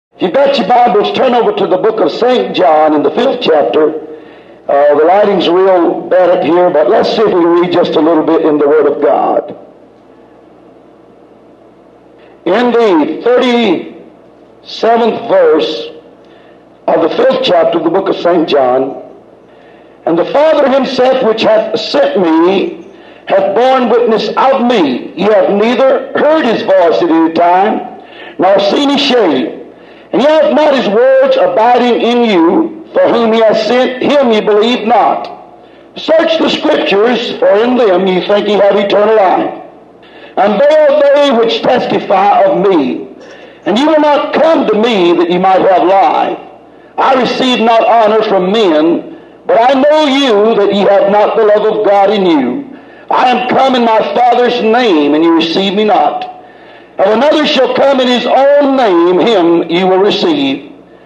If you've got your Bibles, turn over to the book of St. John in the 5th chapter. The lighting's real bad up here, but let's see if we can read just a little bit in the Word of God. In the 37th verse of the 5th chapter of the book of St. John, "And the Father himself which hath sent me hath borne witness of me. Ye have neither heard his voice at any time, nor seen his shape. And ye have not his words abiding in you, for whom he hath sent, him ye believe not. Search the Scriptures, for in them ye think ye have eternal life. And they are they which testify of me. And ye will not come to me that ye might have life. I receive not honor from men, but I know you that ye have not the love of God in you. I am come in my Father's name, and ye receive me not. If another shall come in his own name, him ye will receive.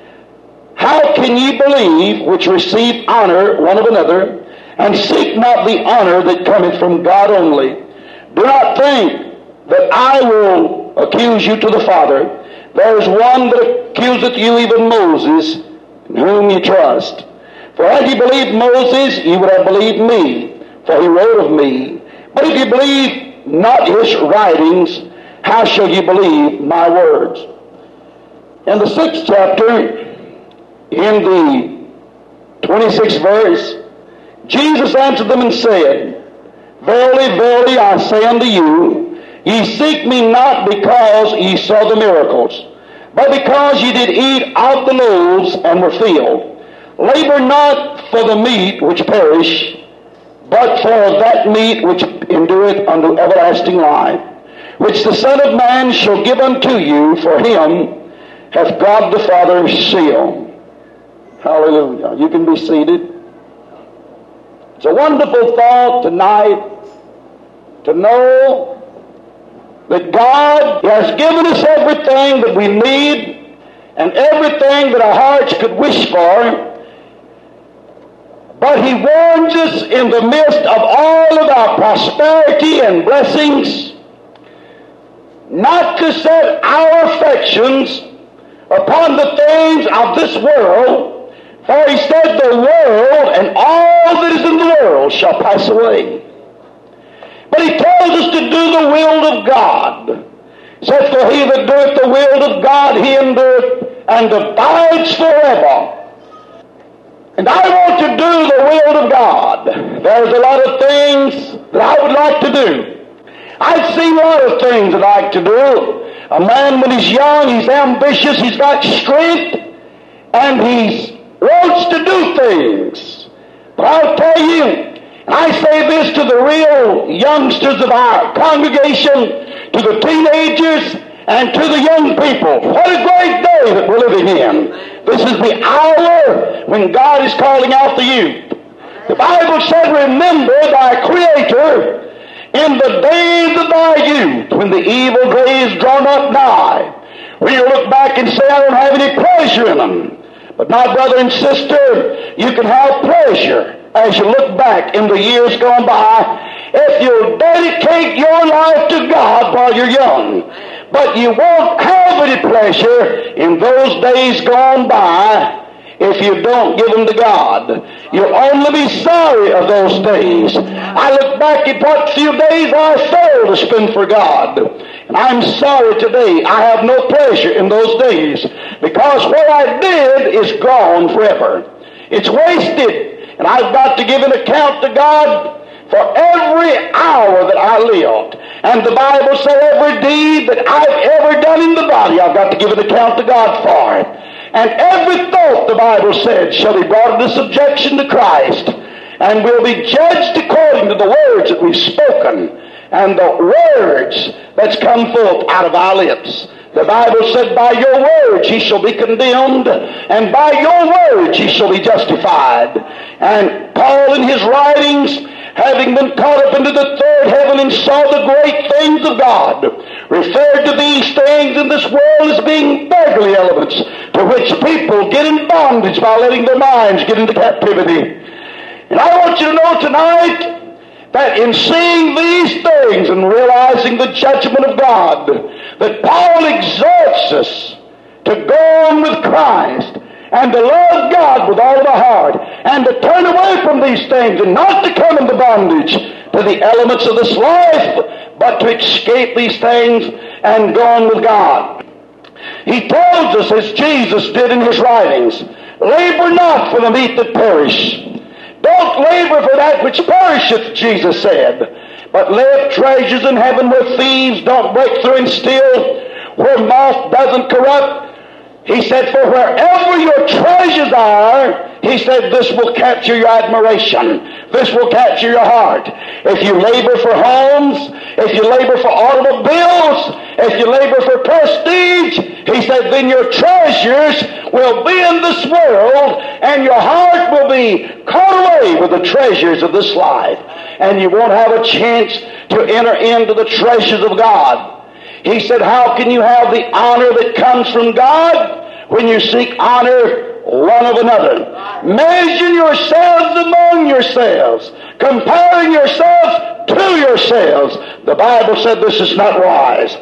How can ye believe which receive honor one of another, and seek not the honor that cometh from God only? Do not think that I will accuse you to the Father. There is one that accuseth you, even Moses, in whom ye trust. For had ye believed Moses, ye would have believed me, for he wrote of me. But if ye believe not his writings, how shall ye believe my words?" In the 6th chapter, in the 26th verse, Jesus answered them and said, "Verily, verily, I say unto you, ye seek me not because ye saw the miracles, but because ye did eat of the loaves and were filled. Labor not for the meat which perish, but for that meat which endureth unto everlasting life, which the Son of Man shall give unto you, for him hath God the Father sealed." Hallelujah. You can be seated. It's a wonderful thought tonight to know that God has given us everything that we need and everything that our hearts could wish for, but he warns us in the midst of all of our prosperity and blessings not to set our affections upon the things of this world, for he said the world and all that is in the world shall pass away. But he tells us to do the will of God. He says, "For he that doeth the will of God, he endureth and abides forever." And I want to do the will of God. There's a lot of things that I would like to do. I've seen a lot of things that I like to do. A man, when he's young, he's ambitious, he's got strength, and he wants to do things. But I'll tell you, and I say this to the real youngsters of our congregation, to the teenagers, and to the young people, what a great day that we're living in. This is the hour when God is calling out the youth. The Bible said, "Remember thy Creator in the days of thy youth, when the evil days draw not nigh." When you look back and say, "I don't have any pleasure in them." But my brother and sister, you can have pleasure as you look back in the years gone by if you'll dedicate your life to God while you're young. But you won't have any pleasure in those days gone by if you don't give them to God. You'll only be sorry of those days. I look back at what few days I failed to spend for God, and I'm sorry today I have no pleasure in those days, because what I did is gone forever. It's wasted, and I've got to give an account to God for every hour that I lived. And the Bible says every deed that I've ever done in the body, I've got to give an account to God for it. And every thought, the Bible said, shall be brought into subjection to Christ, and will be judged according to the words that we've spoken and the words that's come forth out of our lips. The Bible said, "By your words ye shall be condemned, and by your words ye shall be justified." And Paul in his writings, having been caught up into the third heaven and saw the great things of God, referred to these things in this world as being beggarly elements to which people get in bondage by letting their minds get into captivity. And I want you to know tonight that in seeing these things and realizing the judgment of God, that Paul exhorts us to go on with Christ and to love God with all of our heart and to turn away from these things and not to come into bondage to the elements of this life, but to escape these things and go on with God. He tells us, as Jesus did in his writings, labor not for the meat that perish. Don't labor for that which perisheth, Jesus said, but lay up treasures in heaven where thieves don't break through and steal, where moth doesn't corrupt. He said, for wherever your treasures are, he said, this will capture your admiration. This will capture your heart. If you labor for homes, if you labor for automobiles, if you labor for prestige, he said, then your treasures will be in this world and your heart will be caught away with the treasures of this life. And you won't have a chance to enter into the treasures of God. He said, how can you have the honor that comes from God when you seek honor one of another? Measuring yourselves among yourselves, comparing yourselves to yourselves. The Bible said this is not wise.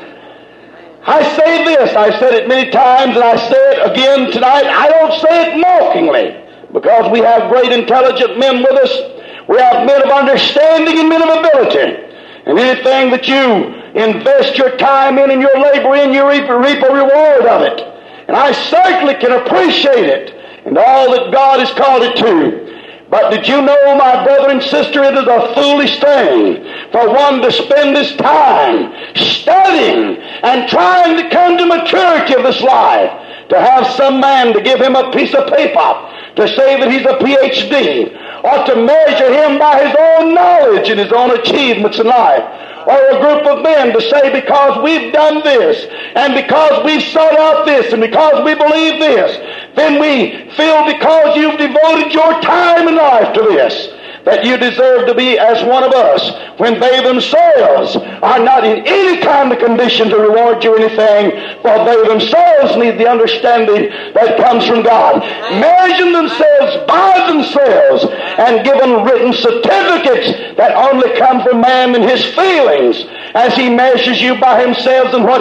I say this, I said it many times, and I say it again tonight. I don't say it mockingly, because we have great intelligent men with us. We have men of understanding and men of ability. And anything that you invest your time in and your labor in, you reap a reward of it. And I certainly can appreciate it and all that God has called it to. But did you know, my brother and sister, it is a foolish thing for one to spend his time studying and trying to come to maturity of this life, to have some man to give him a piece of paper to say that he's a PhD, or to measure him by his own knowledge and his own achievements in life, or a group of men to say, because we've done this, and because we've sought out this, and because we believe this, then we feel because you've devoted your time and life to this, that you deserve to be as one of us, when they themselves are not in any kind of condition to reward you anything, for they themselves need the understanding that comes from God. Measuring themselves by themselves and given written certificates that only come from man and his feelings, as he measures you by himself and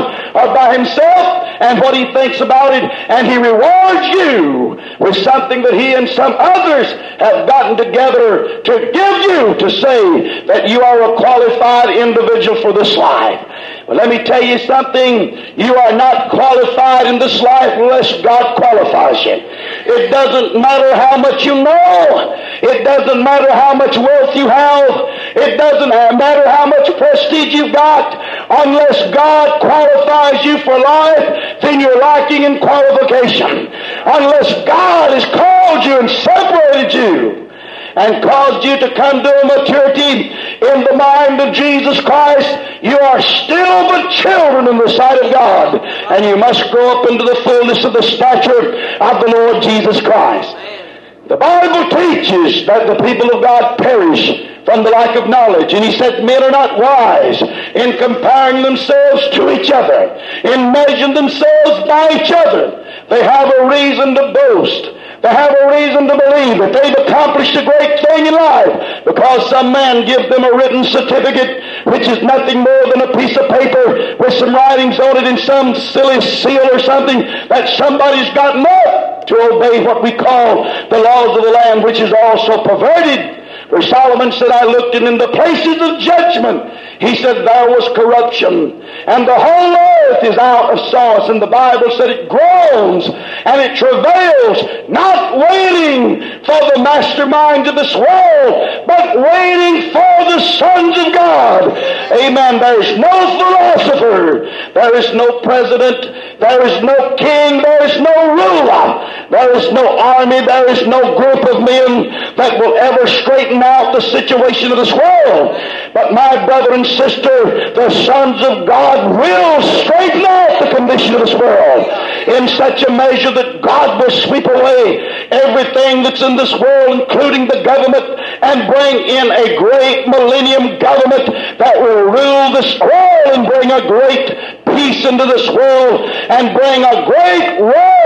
what he thinks about it, and he rewards you with something that he and some others have gotten together to give you, to say that you are a qualified individual for this life. But let me tell you something, you are not qualified in this life unless God qualifies you. It doesn't matter how much you know. It doesn't matter how much wealth you have. It doesn't matter how much prestige you've got. Unless God qualifies you for life, then you're lacking in qualification. Unless God has called you and separated you and caused you to come to a maturity in the mind of Jesus Christ, you are still but children in the sight of God, and you must grow up into the fullness of the stature of the Lord Jesus Christ. The Bible teaches that the people of God perish from the lack of knowledge. And he said, men are not wise in comparing themselves to each other, in measuring themselves by each other. They have a reason to boast. They have a reason to believe that they've accomplished a great thing in life because some man gives them a written certificate, which is nothing more than a piece of paper with some writings on it and some silly seal or something that somebody's gotten up to obey what we call the laws of the land, which is also perverted. For Solomon said, I looked in the places of judgment. He said, there was corruption, and the whole earth is out of sorts. And the Bible said it groans and it travails, not waiting for the masterminds of this world, but waiting for the sons of God. Amen. There is no philosopher, there is no president, there is no king, there is no ruler, there is no army, there is no group of men that will ever straighten out the situation of this world. But my brother and sister, the sons of God will straighten out the condition of this world in such a measure that God will sweep away everything that's in this world, including the government, and bring in a great millennium government that will rule this world and bring a great peace into this world and bring a great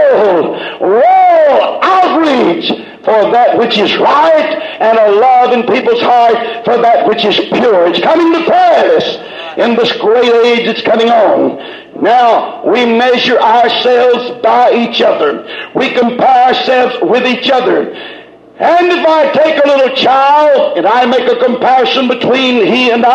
world outreach for that which is right, and a love in people's heart for that which is pure. It's coming to pass in this great age that's coming on. Now, we measure ourselves by each other. We compare ourselves with each other. And if I take a little child and I make a comparison between he and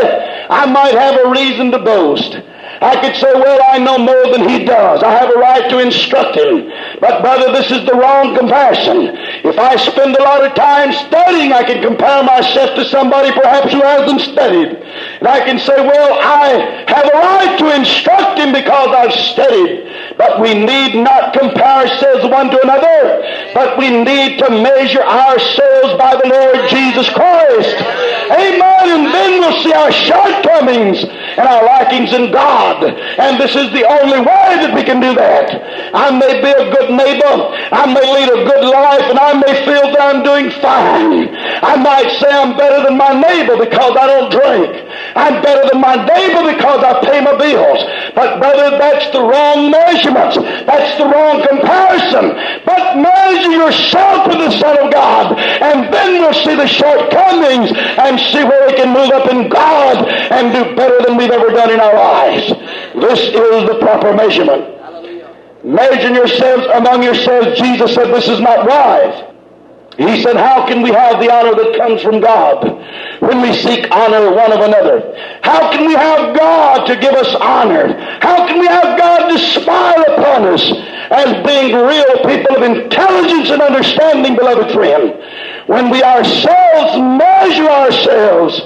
I might have a reason to boast. I could say, well, I know more than he does. I have a right to instruct him. But, brother, this is the wrong comparison. If I spend a lot of time studying, I can compare myself to somebody perhaps who hasn't studied. And I can say, well, I have a right to instruct him because I've studied. But we need not compare ourselves one to another, but we need to measure ourselves by the Lord Jesus Christ. Amen. And then we'll see our shortcomings and our lackings in God. And this is the only way that we can do that. I may be a good neighbor, I may lead a good life, and I may feel that I'm doing fine. I might say I'm better than my neighbor because I don't drink. I'm better than my neighbor because I pay my bills. But brother, that's the wrong measurements. That's the wrong comparison. But measure yourself with the Son of God, and then we'll see the shortcomings and see where we can move up in God and do better than we've ever done in our lives. This is the proper measurement. Measuring yourselves among yourselves, Jesus said, this is not wise. He said, how can we have the honor that comes from God when we seek honor one of another? How can we have God to give us honor? How can we have God to smile upon us as being real people of intelligence and understanding, beloved friend? When we ourselves measure ourselves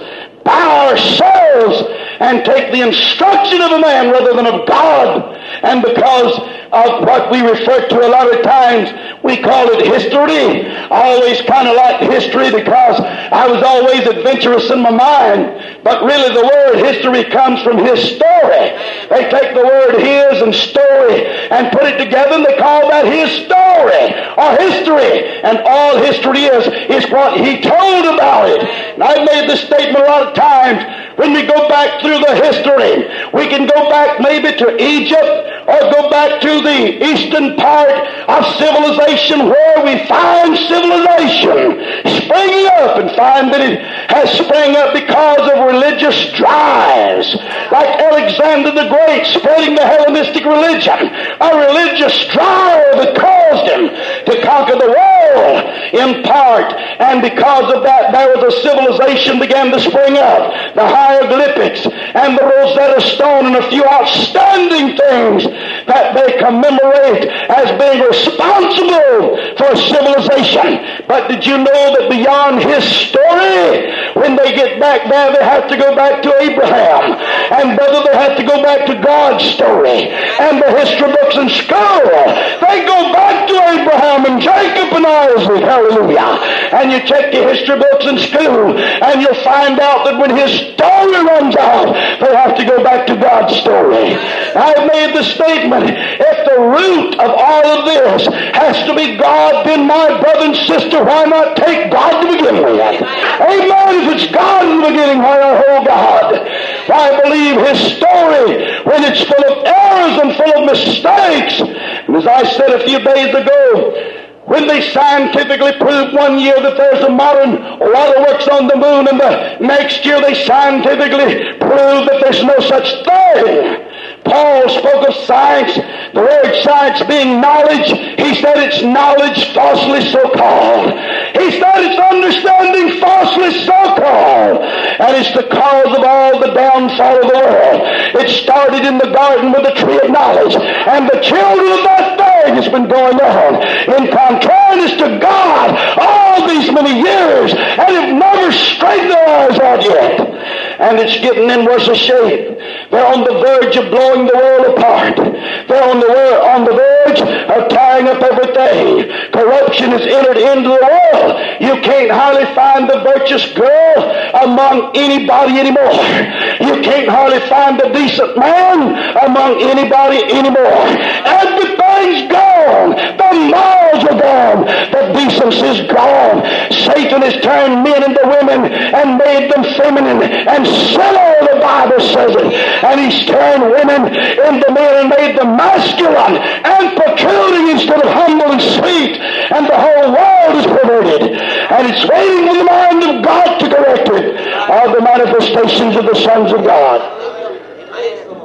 by ourselves and take the instruction of a man rather than of God, and because of what we refer to a lot of times, we call it history. I always kind of liked history because I was always adventurous in my mind. But really the word history comes from his story. They take the word his and story and put it together, and they call that his story or history. And all history is what he told about it. And I've made this statement a lot of times. When we go back through the history, we can go back maybe to Egypt or go back to the eastern part of civilization where we find civilization springing up, and find that it has sprung up because of religious drives, like Alexander the Great spreading the Hellenistic religion, a religious drive that caused him to conquer the world in part, and because of that there was a civilization began to spring up, the hieroglyphics and the Rosetta Stone and a few outstanding things that they commemorate as being responsible for civilization. But did you know that beyond his story, when they get back there, they have to go back to Abraham, and brother, they have to go back to God's story and the history books in school. They go back to Abraham and Jacob and Isaac, hallelujah, and you check the history books in school and you'll find out that when his story runs out, they have to go back to God's story. I've made the statement, if the root of all of this has to be God, then my brother and sister, why not take God to begin with? Amen. If it's God in the beginning, why not hold God? Why believe his story when it's full of errors and full of mistakes? And as I said a few days ago, when they scientifically prove one year that there's a modern waterworks on the moon, and the next year they scientifically prove that there's no such thing. Paul spoke of science, the word science being knowledge. He said it's knowledge falsely so-called. He said it's understanding falsely so-called. And it's the cause of all the downfall of the world. It started in the garden with the tree of knowledge, and the children of that thing has been going on in contrariness to God all these many years, and have never straightened their eyes out yet. And it's getting in worse shape. They're on the verge of blowing the world apart. They're on the verge of tying up everything. Corruption has entered into the world. You can't hardly find the virtuous girl among anybody anymore. You can't hardly find a decent man among anybody anymore. Everything's gone. The morals are gone. The decency's gone. Satan has turned men into women and made them feminine and silly, the Bible says it. And he's turned women into men and made them masculine and protruding instead of humble and sweet. And the whole world is perverted. And it's waiting for the mind of God to correct it, are the manifestations of the sons of God.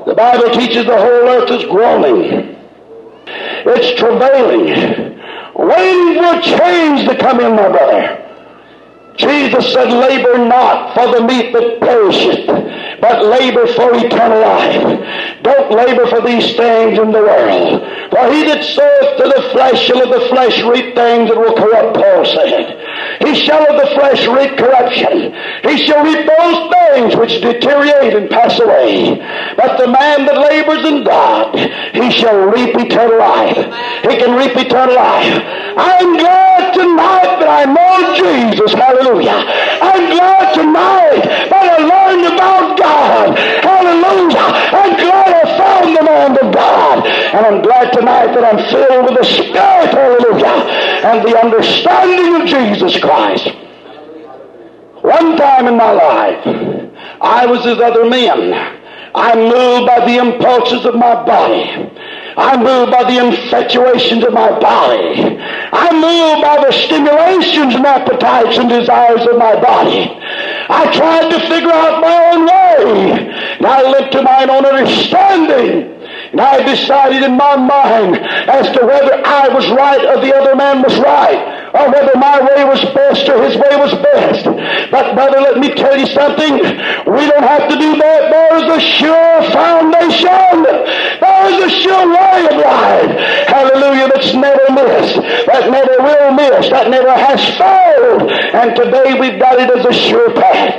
The Bible teaches the whole earth is groaning. It's travailing, waiting for a change to come in, my brother. Jesus said, labor not for the meat that perisheth, but labor for eternal life. Don't labor for these things in the world. For he that soweth to the flesh shall of the flesh reap things that will corrupt, Paul said. He shall of the flesh reap corruption. He shall reap those things which deteriorate and pass away. But the man that labors in God, he shall reap eternal life. He can reap eternal life. I'm glad tonight that I know Jesus. Hallelujah. I'm glad tonight that I learned about God. Hallelujah. I'm glad I found the man of God. And I'm glad tonight that I'm filled with the Spirit. Hallelujah. And the understanding of Jesus Christ. One time in my life, I was as other men. I'm moved by the impulses of my body. I'm moved by the infatuations of my body. I'm moved by the stimulations and appetites and desires of my body. I tried to figure out my own way. And I lived to mine own understanding. And I decided in my mind as to whether I was right or the other man was right, or whether my way was best or his way was best. But brother, let me tell you something. We don't have to do that. There is a sure foundation. There is a sure way of life. Hallelujah, that's never missed. That never will miss. That never has failed. And today we've got it as a sure path.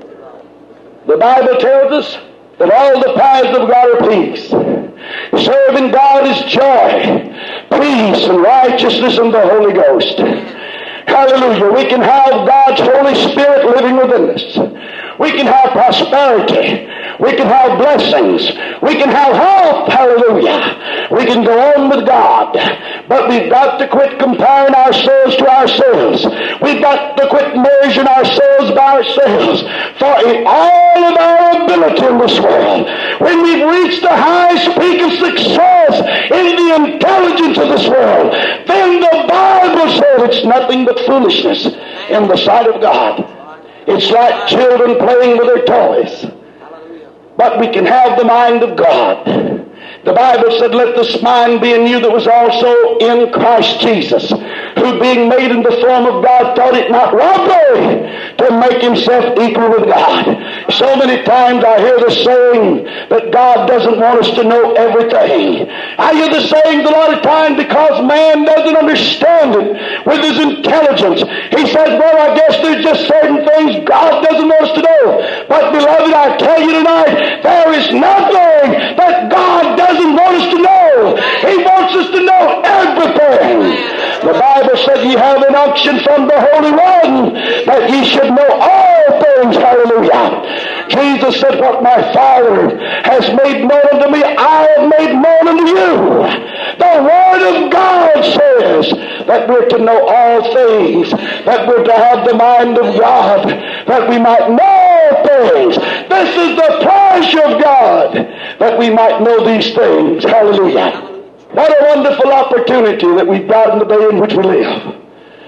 The Bible tells us that all the paths of God are peace. Serving God is joy, peace, and righteousness in the Holy Ghost. Hallelujah. We can have God's Holy Spirit living within us. We can have prosperity. We can have blessings. We can have hope. Hallelujah. We can go on with God. But we've got to quit comparing ourselves to ourselves. We've got to quit measuring ourselves by ourselves. For in all of our ability in this world, when we've reached the highest peak of success in the intelligence of this world, then the Bible says it's nothing but foolishness in the sight of God. It's like children playing with their toys. But we can have the mind of God. The Bible said, let this mind be in you that was also in Christ Jesus, who being made in the form of God thought it not robbery to make himself equal with God. So many times I hear the saying that God doesn't want us to know everything. I hear the sayings a lot of times because man doesn't understand it with his intelligence. He says, well, I guess there's just certain things God doesn't want us to know. But beloved, I tell you tonight, there is nothing that God doesn't want us to know. He wants us to know everything. The Bible said ye have an unction from the Holy One that ye should know all things. Hallelujah. Jesus said, what my Father has made known unto me, I have made known unto you. The Word of God says that we're to know all things, that we're to have the mind of God, that we might know things. This is the pleasure of God, that we might know these things. Hallelujah. What a wonderful opportunity that we've got in the day in which we live.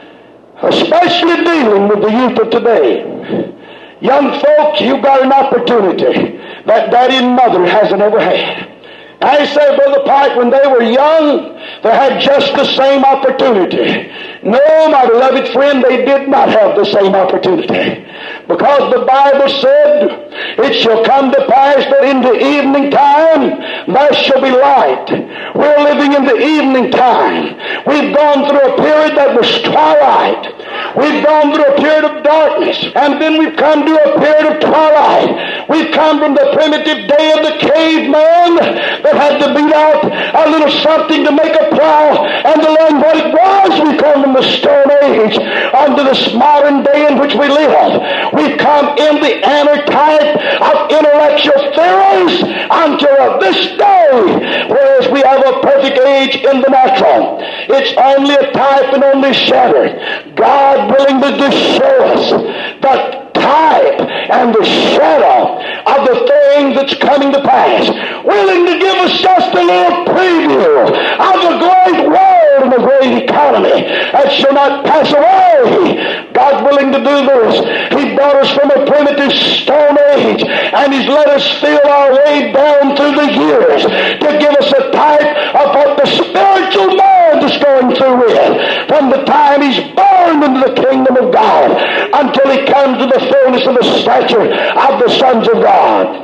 Especially dealing with the youth of today. Young folks, you've got an opportunity that daddy and mother hasn't ever had. I say, Brother Pike, when they were young, they had just the same opportunity. No, my beloved friend, they did not have the same opportunity. Because the Bible said, it shall come to pass that in the evening time there shall be light. We're living in the evening time. We've gone through a period that was twilight. We've gone through a period of darkness. And then we've come to a period of twilight. We've come from the primitive day of the caveman that had to beat out a little something to make a plow and to learn what it was. We come from the Stone Age unto this modern day in which we live. We've come in the antitype of intellectual theories until this day, whereas we have a perfect age in the natural. It's only a type and only shadow. God willing to show us the type and the shadow of the things that's coming to pass, willing to give us just a little preview of the great world and the great economy that shall not pass away. God willing to do this. He brought us from a primitive stone age, and He's let us feel our way down through the years to give us a type of what the spiritual man is going through with, from the time he's born into the kingdom of God until he comes to the fullness of the stature of the sons of God.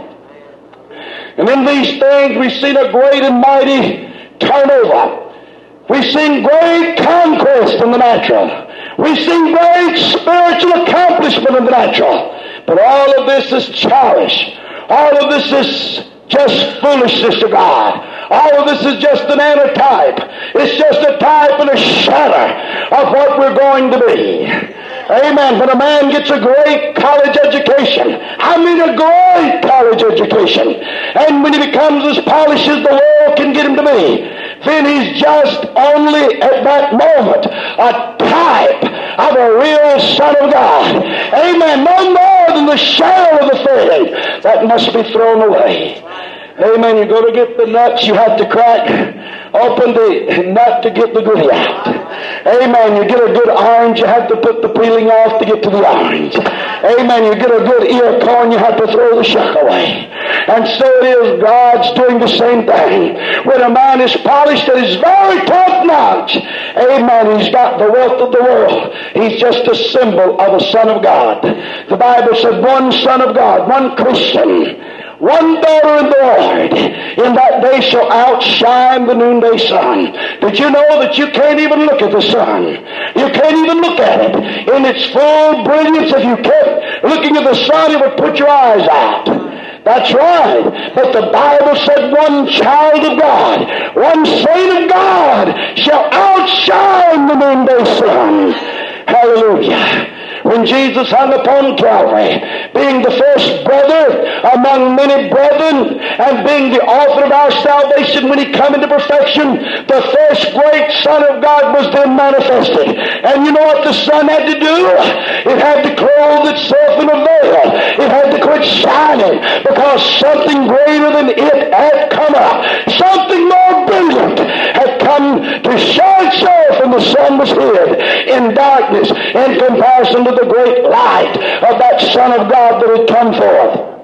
And in these things we've seen a great and mighty turnover. We've seen great conquest in the natural. We've seen great spiritual accomplishment in the natural. But all of this is childish. All of this is just foolishness to God. All of this is just an antitype. It's just a type and a shadow of what we're going to be. Amen. When a man gets a great college education, I mean a great college education, and when he becomes as polished as the world can get him to be, then he's just only at that moment a type of a real son of God. Amen. No more than the shell of the thing that must be thrown away. Amen. You go to get the nuts, you have to crack open the nut to get the goodie out. Amen. You get a good orange, you have to put the peeling off to get to the orange. Amen. You get a good ear of corn, you have to throw the shuck away. And so it is, God's doing the same thing. When a man is polished and is very top notch, amen, he's got the wealth of the world. He's just a symbol of a son of God. The Bible said one son of God, one Christian, one daughter in the Lord, in that day shall outshine the noonday sun. Did you know that you can't even look at the sun? You can't even look at it in its full brilliance. If you kept looking at the sun, it would put your eyes out. That's right. But the Bible said one child of God, one saint of God shall outshine the noonday sun. Hallelujah. When Jesus hung upon Calvary, being the first brother among many brethren, and being the author of our salvation when He come into perfection, the first great Son of God was then manifested. And you know what the Son had to do? It had to clothe itself in a veil. It had to quit shining, because something greater than it had come up. Something more brilliant had come to show itself, and the sun was hid in darkness in comparison to the great light of that Son of God that had come forth.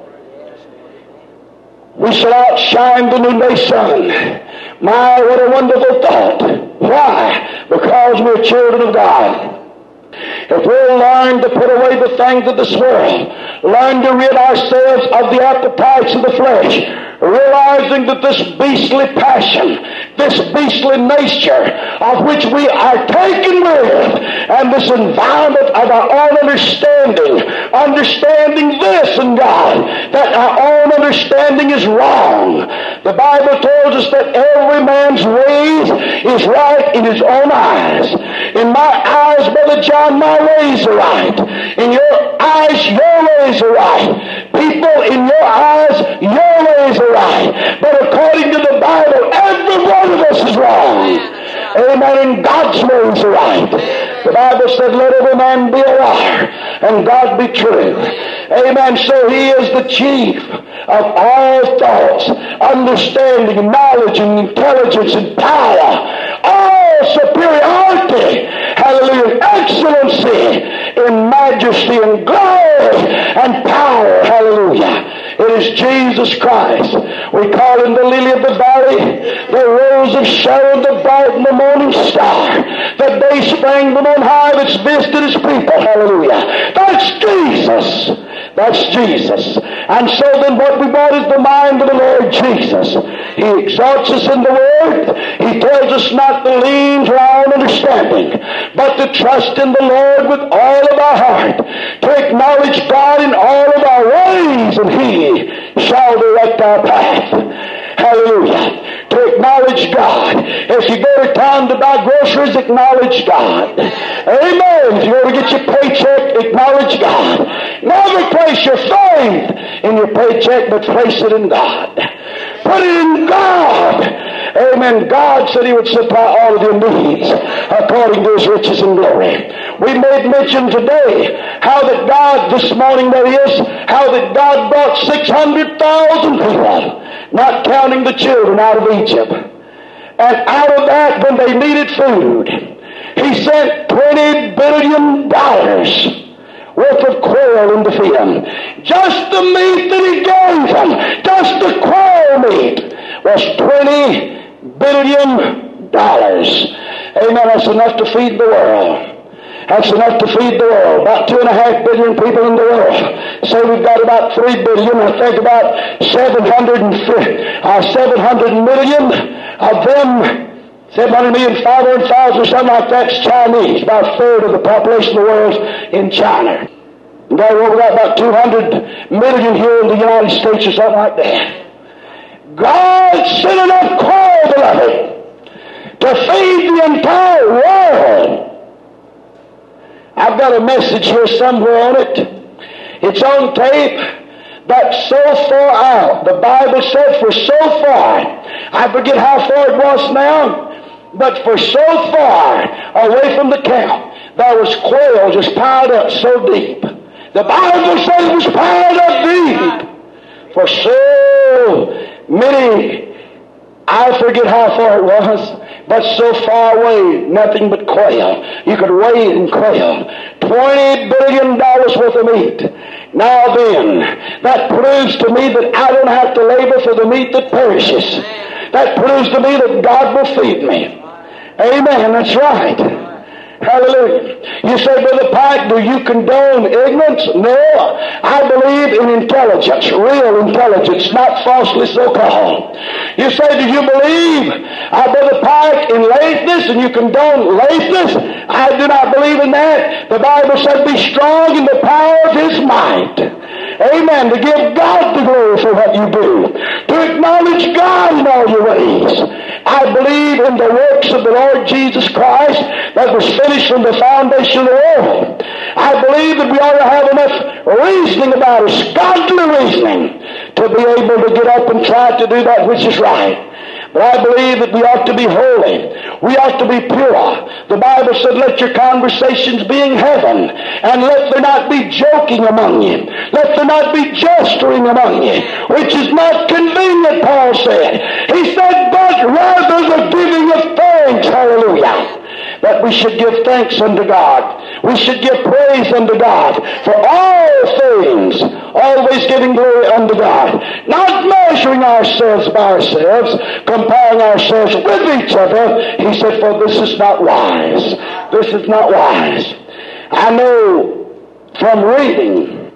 We shall outshine the noonday sun. My, what a wonderful thought. Why? Because we're children of God. If we'll learn to put away the things of this world, learn to rid ourselves of the appetites of the flesh, realizing that this beastly passion, this beastly nature of which we are taken with, and this environment of our own understanding this in God, that our own understanding is wrong. The Bible tells us that every man's ways is right in his own eyes. In my eyes, Brother John, my ways are right. In your eyes, your ways are right. People, in your eyes, your ways are right. But according to the Bible, every one of us is wrong. Amen. And God's ways are right. The Bible said, let every man be a liar, and God be true. Amen. So He is the chief of all thoughts, understanding, knowledge, and intelligence, and power. All superiority, hallelujah, excellency in majesty and glory and power, hallelujah. It is Jesus Christ. We call Him the lily of the valley, the rose of Sharon, the bright and the morning star, the day spring from on high that's visited His people, hallelujah. That's Jesus. That's Jesus. And so then what we want is the mind of the Lord Jesus. He exalts us in the Word. He tells us not to lean to our own understanding, but to trust in the Lord with all of our heart, to acknowledge God in all of our ways, and He shall direct our path. Hallelujah. To acknowledge God. If you go to town to buy groceries, acknowledge God. Amen. If you go to get your paycheck, acknowledge God. Never place your faith in your paycheck, but place it in God. Put it in God. Amen. God said He would supply all of your needs according to His riches and glory. We made mention today how that God, this morning that is, how that God brought 600,000 people, not counting the children, out of Egypt. And out of that, when they needed food, He sent $20 billion worth of quail in to feed them. Just the meat that he gave them, just the quail meat, was $20 billion. Amen. That's enough to feed the world. That's enough to feed the world. About 2.5 billion people in the world. So we've got about 3 billion. I think about 700 million of them, 700 million, 500,000 or something like that's Chinese. About a third of the population of the world in China. And we've got about 200 million here in the United States or something like that. God sent enough quail, beloved, to feed the entire world. I've got a message here somewhere on it. It's on tape. But so far out, the Bible said for so far, I forget how far it was now, but for so far away from the camp, there was quail just piled up so deep. The Bible said it was piled up deep for so many, I forget how far it was, but so far away, nothing but quail. You could weigh it in quail. $20 billion worth of meat. Now then, that proves to me that I don't have to labor for the meat that perishes. That proves to me that God will feed me. Amen, that's right. Hallelujah. You say, Brother Pike, do you condone ignorance? No. I believe in intelligence, real intelligence, not falsely so-called. You say, do you believe, Brother Pike, in laziness and you condone laziness? I do not believe in that. The Bible said, be strong in the power of His might. Amen. To give God the glory for what you do. To acknowledge God in all your ways. I believe in the works of the Lord Jesus Christ that was finished from the foundation of the world. I believe that we ought to have enough reasoning about us, godly reasoning, to be able to get up and try to do that which is right. But I believe that we ought to be holy. We ought to be pure. The Bible said, let your conversations be in heaven, and let there not be joking among you. Let there not be gesturing among you, which is not convenient, Paul said. He said, but rather the giving of thanks. Hallelujah. That we should give thanks unto God. We should give praise unto God for all things, always giving glory unto God. Not measuring ourselves by ourselves, comparing ourselves with each other. He said, for this is not wise. This is not wise. I know from reading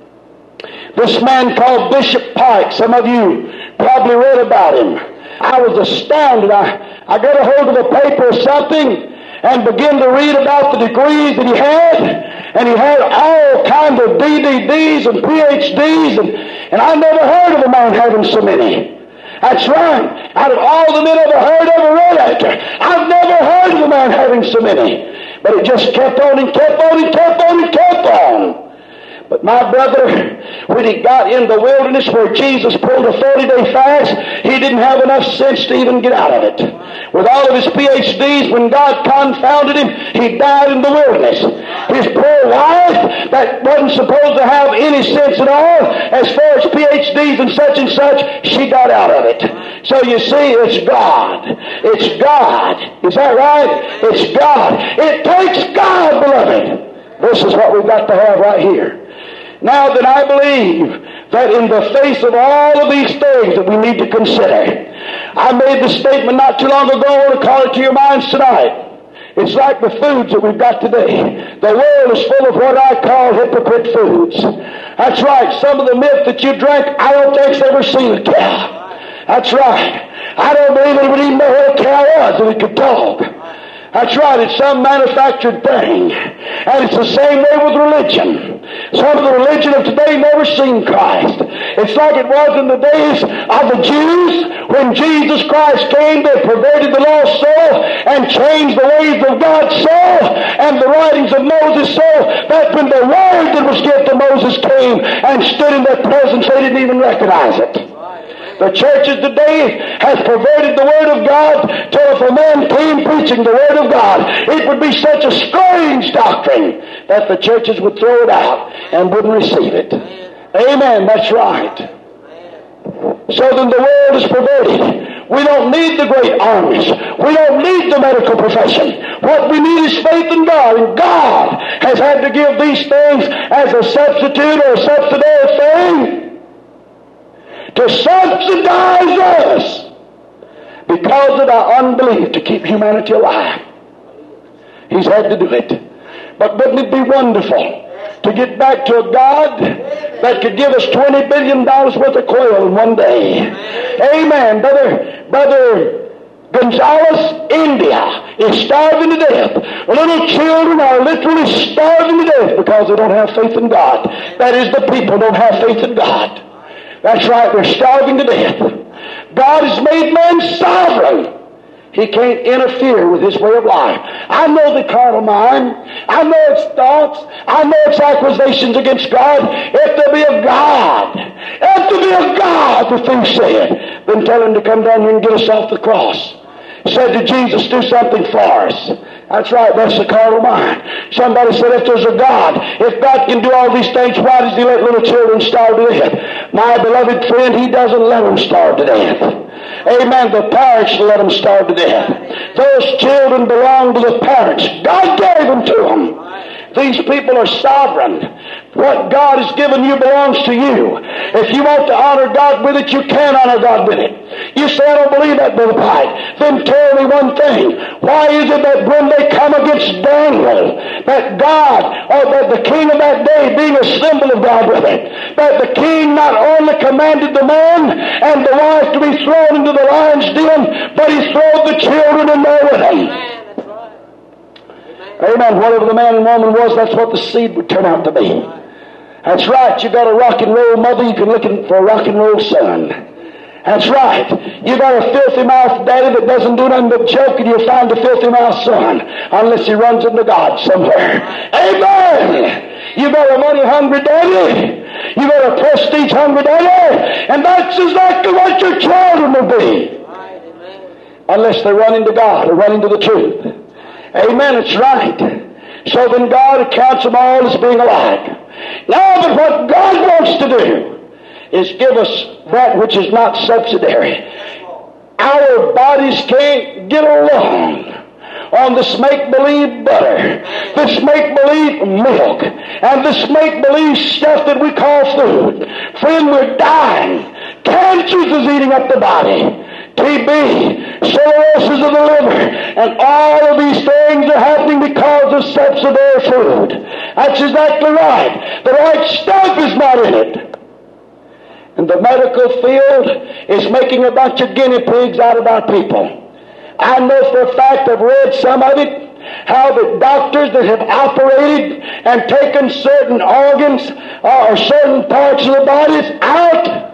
this man called Bishop Pike. Some of you probably read about him. I was astounded. I got a hold of a paper or something and began to read about the degrees that he had. And he had all kinds of DDDs and PhDs, and I never heard of a man having so many. That's right. Out of all the men I've ever heard of or read after, I've never heard of a man having so many. But it just kept on and kept on and kept on and kept on. But my brother, when he got in the wilderness where Jesus pulled a 40-day fast, he didn't have enough sense to even get out of it. With all of his PhDs, when God confounded him, he died in the wilderness. His poor wife, that wasn't supposed to have any sense at all, as far as PhDs and such, she got out of it. So you see, it's God. It's God. Is that right? It's God. It takes God, beloved. This is what we've got to have right here. Now then, I believe that in the face of all of these things that we need to consider, I made the statement not too long ago, I want to call it to your minds tonight. It's like the foods that we've got today. The world is full of what I call hypocrite foods. That's right. Some of the milk that you drank, I don't think's ever seen a cow. That's right. I don't believe it would even know what a cow was if it could talk. That's right, it's some manufactured thing. And it's the same way with religion. Some of the religion of today never seen Christ. It's like it was in the days of the Jews when Jesus Christ came. They perverted the lost soul and changed the ways of God's soul and the writings of Moses' soul. That when the word that was given to Moses came and stood in their presence, they didn't even recognize it. The churches today has perverted the Word of God till if a man came preaching the Word of God, it would be such a strange doctrine that the churches would throw it out and wouldn't receive it. Amen, that's right. So then the world is perverted. We don't need the great armies. We don't need the medical profession. What we need is faith in God. And God has had to give these things as a substitute or a subsidiary thing to subsidize us because of our unbelief to keep humanity alive. He's had to do it. But wouldn't it be wonderful to get back to a God that could give us $20 billion worth of quail in one day? Amen. Brother Gonzales, India is starving to death. Little children are literally starving to death because they don't have faith in God. That is, the people don't have faith in God. That's right, they're starving to death. God has made man sovereign. He can't interfere with his way of life. I know the carnal mind. I know its thoughts. I know its accusations against God. If there be a God, the thief said, then tell him to come down here and get us off the cross. Said to Jesus, do something for us. That's right, that's the carnal mind. Somebody said, if there's a God, if God can do all these things, why does he let little children starve to death? My beloved friend, he doesn't let them starve to death. Amen. The parents let them starve to death. Those children belong to the parents. God gave them to them. These people are sovereign. What God has given you belongs to you. If you want to honor God with it, you can honor God with it. You say, I don't believe that, Brother Pike. Then tell me one thing. Why is it that when they come against Daniel, that God, or that the king of that day, being a symbol of God with it, that the king not only commanded the man and the wife to be thrown into the lion's den, but he threw the children in there with him. Amen. Whatever the man and woman was, that's what the seed would turn out to be. That's right. You got a rock and roll mother, you can look for a rock and roll son. That's right. You got a filthy mouth daddy that doesn't do nothing but joke, and you'll find a filthy mouth son, unless he runs into God somewhere. Amen. You got a money hungry daddy. You got a prestige hungry daddy, and that's exactly what your children will be, unless they run into God or run into the truth. Amen, it's right. So then God accounts them all as being alike. Now, but what God wants to do is give us that which is not subsidiary. Our bodies can't get along on this make-believe butter, this make-believe milk, and this make-believe stuff that we call food. Friend, we're dying. Cancers is eating up the body. TB, cirrhosis of the liver, and all of these things are happening because of subsidiary food. That's exactly right. The right stuff is not in it. And the medical field is making a bunch of guinea pigs out of our people. I know for a fact, I've read some of it, how the doctors that have operated and taken certain organs or certain parts of the bodies out,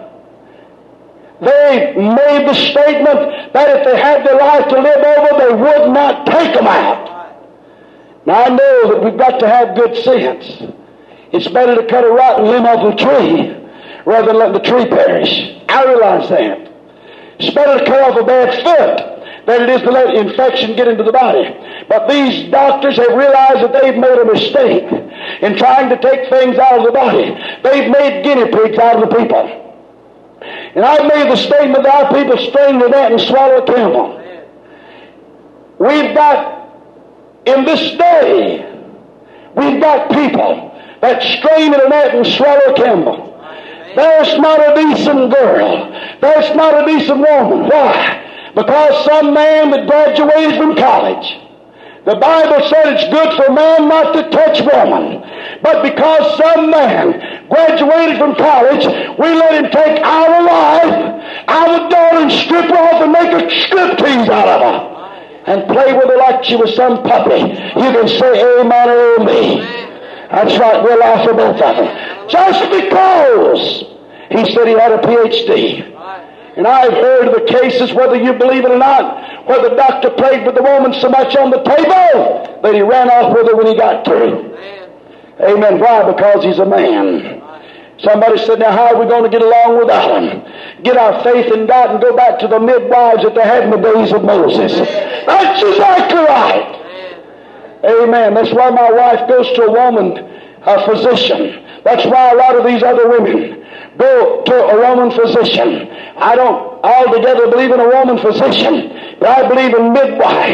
they made the statement that if they had their life to live over, they would not take them out. Now, I know that we've got to have good sense. It's better to cut a rotten limb off a tree rather than let the tree perish. I realize that. It's better to cut off a bad foot than it is to let infection get into the body. But these doctors have realized that they've made a mistake in trying to take things out of the body. They've made guinea pigs out of the people. And I've made the statement that our people strain the net and swallow a camel. We've got, in this day, we've got people that strain in a net and swallow a camel. There's not a decent girl. There's not a decent woman. Why? Because some man that graduated from college, the Bible said it's good for man not to touch woman. But because some man graduated from college, we let him take our wife, our daughter, and strip her off and make a striptease out of her and play with her like she was some puppy. You can say amen or me. That's right, we'll laugh for both of them. Just because he said he had a PhD. And I've heard of the cases, whether you believe it or not, where the doctor played with the woman so much on the table that he ran off with her when he got through. Amen. Why? Because he's a man. Somebody said, now how are we going to get along without him? Get our faith in God and go back to the midwives that they had in the days of Moses. That's exactly right. Amen. That's why my wife goes to a woman, a physician. That's why a lot of these other women go to a woman physician. I don't altogether believe in a woman physician, but I believe in midwives.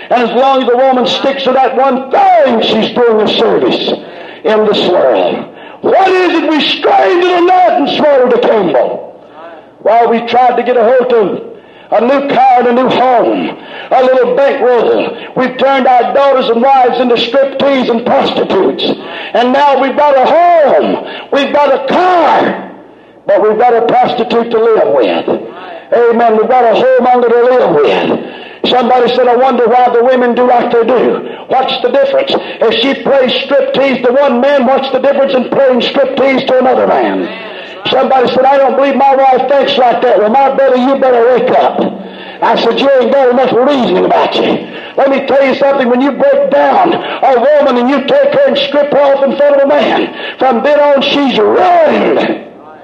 And as long as the woman sticks to that one thing, she's doing a service in this world. What is it we strained to the net and swallowed a camel? While we tried to get a hold of a new car and a new home, a little bankroll. We've turned our daughters and wives into striptease and prostitutes. And now we've got a home, we've got a car, but we've got a prostitute to live with. Amen. We've got a whoremonger to live with. Somebody said, I wonder why the women do like they do. What's the difference? If she plays striptease to one man, what's the difference in playing striptease to another man? Somebody said, I don't believe my wife thinks like that. Well, my brother, you better wake up. I said, you ain't got enough reasoning about you. Let me tell you something. When you break down a woman and you take her and strip her off in front of a man, from then on she's ruined.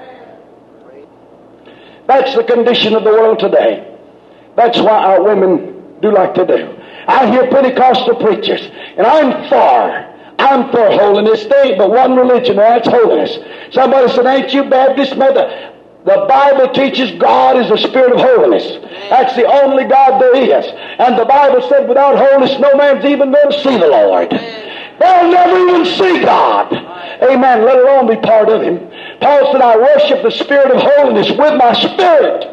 That's the condition of the world today. That's why our women do like they do. I hear Pentecostal preachers, and I'm for holiness. There ain't but one religion, and that's holiness. Somebody said, ain't you Baptist? The Bible teaches God is the spirit of holiness. That's the only God there is. And the Bible said, without holiness, no man's even going to see the Lord. They'll never even see God. Amen. Let alone be part of Him. Paul said, I worship the spirit of holiness with my spirit.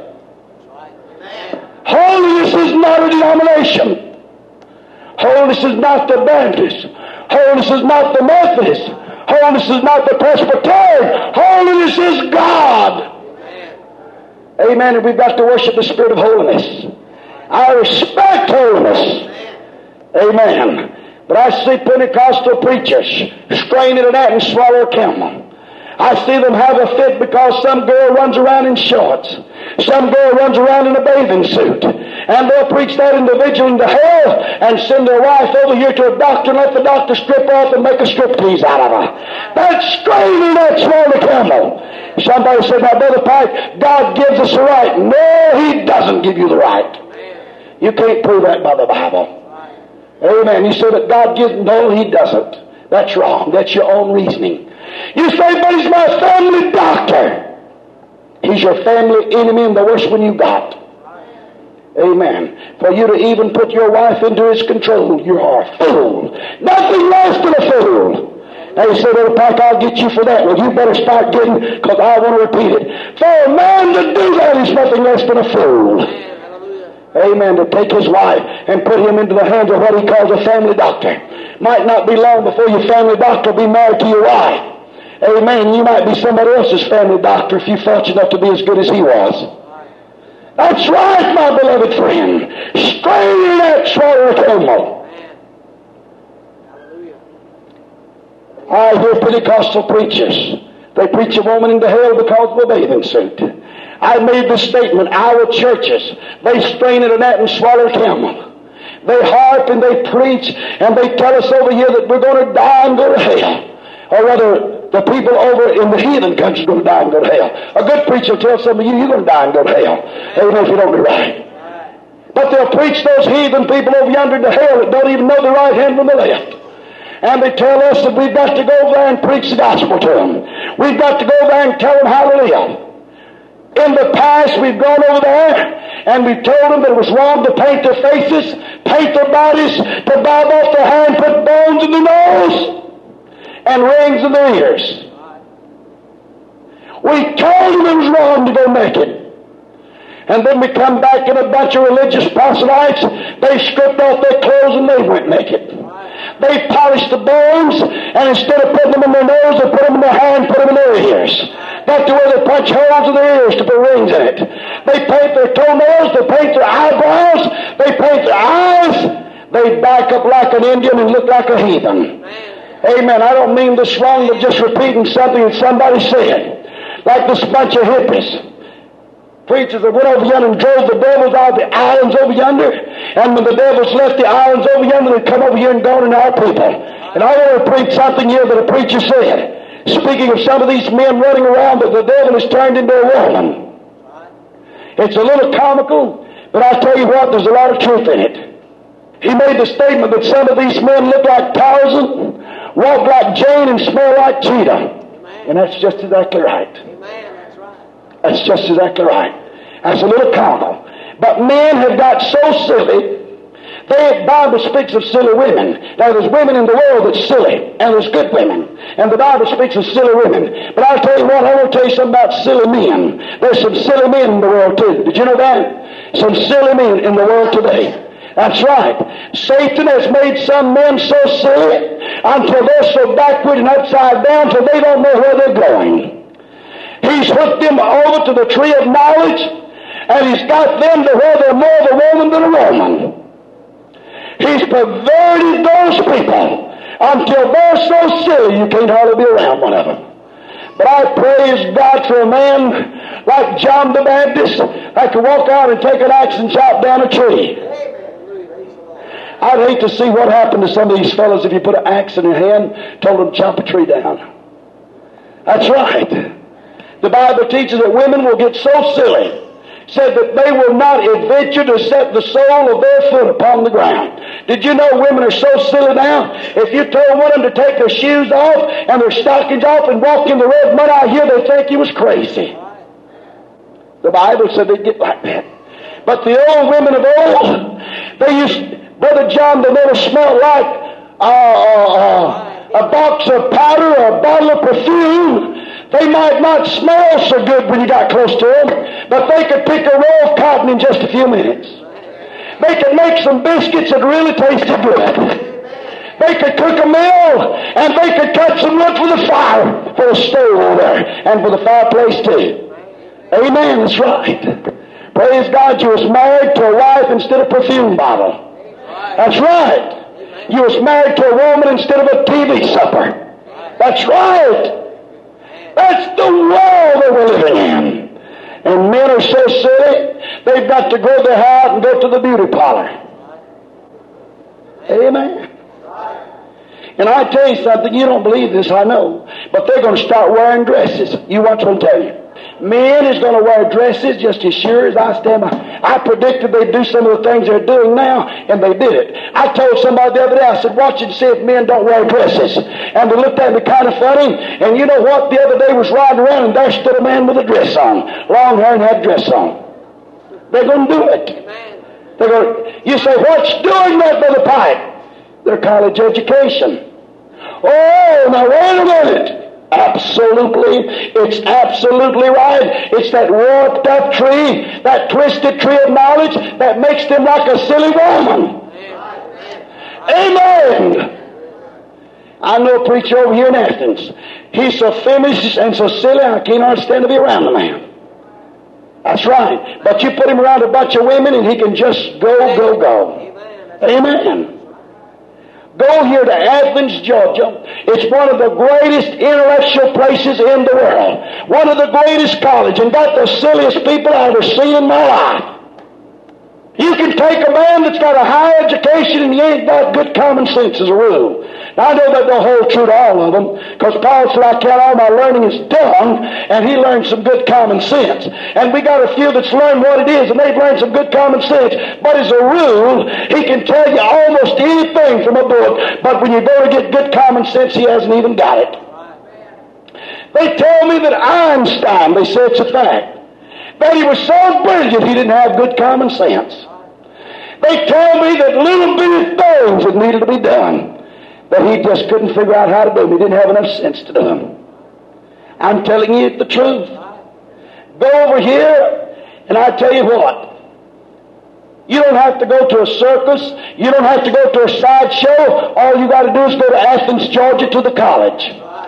Holiness is not a denomination. Holiness is not the Baptist. Holiness is not the Methodist. Holiness is not the Presbyterian. Holiness is God. Amen. And we've got to worship the spirit of holiness. I respect holiness. Amen. But I see Pentecostal preachers straining at that and swallow a camel. I see them have a fit because some girl runs around in shorts. Some girl runs around in a bathing suit. And they'll preach that individual into hell and send their wife over here to a doctor and let the doctor strip off and make a striptease out of her. That's straining that swallow camel. Somebody said, now, Brother Pike, God gives us the right. No, He doesn't give you the right. You can't prove that by the Bible. Amen. You say that God gives, no, He doesn't. That's wrong. That's your own reasoning. You say, but He's my family doctor. He's your family enemy and the worst one you got. Amen. For you to even put your wife into His control, you are a fool. Nothing less than a fool. Now you say, Brother Pike, I'll get you for that. Well, you better start getting, because I want to repeat it. For a man to do that is nothing less than a fool. Amen. To take his wife and put him into the hands of what he calls a family doctor. Might not be long before your family doctor will be married to your wife. Amen. You might be somebody else's family doctor if you're fortunate enough to be as good as he was. That's right, my beloved friend. Strain that swallow camel. I hear Pentecostal preachers. They preach a woman into hell because of a bathing suit. I made the statement, our churches, they strain it in that and swallow a camel. They harp and they preach and they tell us over here that we're going to die and go to hell. Or rather, the people over in the heathen country are going to die and go to hell. A good preacher will tell some of you, you're going to die and go to hell. Amen, if you don't do right. But they'll preach those heathen people over yonder to hell that don't even know the right hand from the left. And they tell us that we've got to go over there and preach the gospel to them. We've got to go over there and tell them how to live. In the past, we've gone over there and we've told them that it was wrong to paint their faces, paint their bodies, to bob off their hair and put bones in their nose and rings in their ears. We told them it was wrong to go naked. And then we come back in a bunch of religious proselytes. They stripped off their clothes and they went naked. They polished the bones, and instead of putting them in their nose, they put them in their hair and put them in their ears. That's the way they punch holes in their ears to put rings in it. They paint their toenails, they paint their eyebrows, they paint their eyes. They back up like an Indian and look like a heathen. Amen. I don't mean this wrong, but just repeating something that somebody said. Like this bunch of hippies. Preachers that went over yonder and drove the devils out of the islands over yonder. And when the devils left the islands over yonder, they come over here and gone into our people. And I want to preach something here that a preacher said. Speaking of some of these men running around, that the devil has turned into a woman. It's a little comical, but I tell you what, there's a lot of truth in it. He made the statement that some of these men look like Tarzan, walk like Jane, and smell like Cheetah. And that's just exactly right. That's just exactly right. That's a little comical. But men have got so silly The Bible speaks of silly women. Now, there's women in the world that's silly, and there's good women. And the Bible speaks of silly women. But I'll tell you what, I want to tell you something about silly men. There's some silly men in the world, too. Did you know that? Some silly men in the world today. That's right. Satan has made some men so silly until they're so backward and upside down till they don't know where they're going. He's hooked them over to the tree of knowledge, and he's got them to where they're more of a woman than a woman. He's perverted those people until they're so silly you can't hardly be around one of them. But I praise God for a man like John the Baptist that could walk out and take an axe and chop down a tree. I'd hate to see what happened to some of these fellows if you put an axe in their hand, told them to chop a tree down. That's right. The Bible teaches that women will get so silly, said that they will not adventure to set the sole of their foot upon the ground. Did you know women are so silly now? If you told one of them to take their shoes off and their stockings off and walk in the red mud out here, they'd think you was crazy. The Bible said they'd get like that. But the old women of old, they used, Brother John, they never smelled like a box of powder or a bottle of perfume. They might not smell so good when you got close to them, but they could pick a roll of cotton in just a few minutes. They could make some biscuits that really tasted good. They could cook a meal, and they could cut some wood for the fire, for the stove over there, and for the fireplace too. Amen, that's right. Praise God, you was married to a wife instead of a perfume bottle. That's right. You was married to a woman instead of a TV supper. That's right. That's the world that we're living in. And men are so silly, they've got to grow their hair out and go to the beauty parlor. Amen. And I tell you something, you don't believe this, I know, but they're going to start wearing dresses. You watch what I tell you. Men is going to wear dresses just as sure as I stand by. I predicted they'd do some of the things they're doing now, and they did it. I told somebody the other day, I said, watch and see if men don't wear dresses. And they looked at me kind of funny, and you know what? The other day was riding around, and there stood a man with a dress on. Long hair and had a dress on. They're going to do it. They're going. You say, what's doing that, Brother Pike? Their college education. Oh, now wait a minute. Absolutely, it's absolutely right. It's that warped up tree, that twisted tree of knowledge that makes them like a silly woman. Amen. I know a preacher over here in Athens. He's so famous and so silly, I can't understand to be around the man. That's right. But you put him around a bunch of women and he can just go. Amen. Go here to Athens, Georgia. It's one of the greatest intellectual places in the world. One of the greatest colleges, and got the silliest people I've ever seen in my life. You can take a man that's got a high education and he ain't got good common sense as a rule. Now, I know that don't hold true to all of them, because Paul said, I count all my learning as dung, and he learned some good common sense. And we got a few that's learned what it is, and they've learned some good common sense. But as a rule, he can tell you almost anything from a book, but when you go to get good common sense, he hasn't even got it. They tell me that Einstein, they say it's a fact, that he was so brilliant he didn't have good common sense. They tell me that little bitty things that needed to be done, that he just couldn't figure out how to do them. He didn't have enough sense to do them. I'm telling you the truth. Go over here, and I tell you what. You don't have to go to a circus. You don't have to go to a sideshow. All you got to do is go to Athens, Georgia, to the college.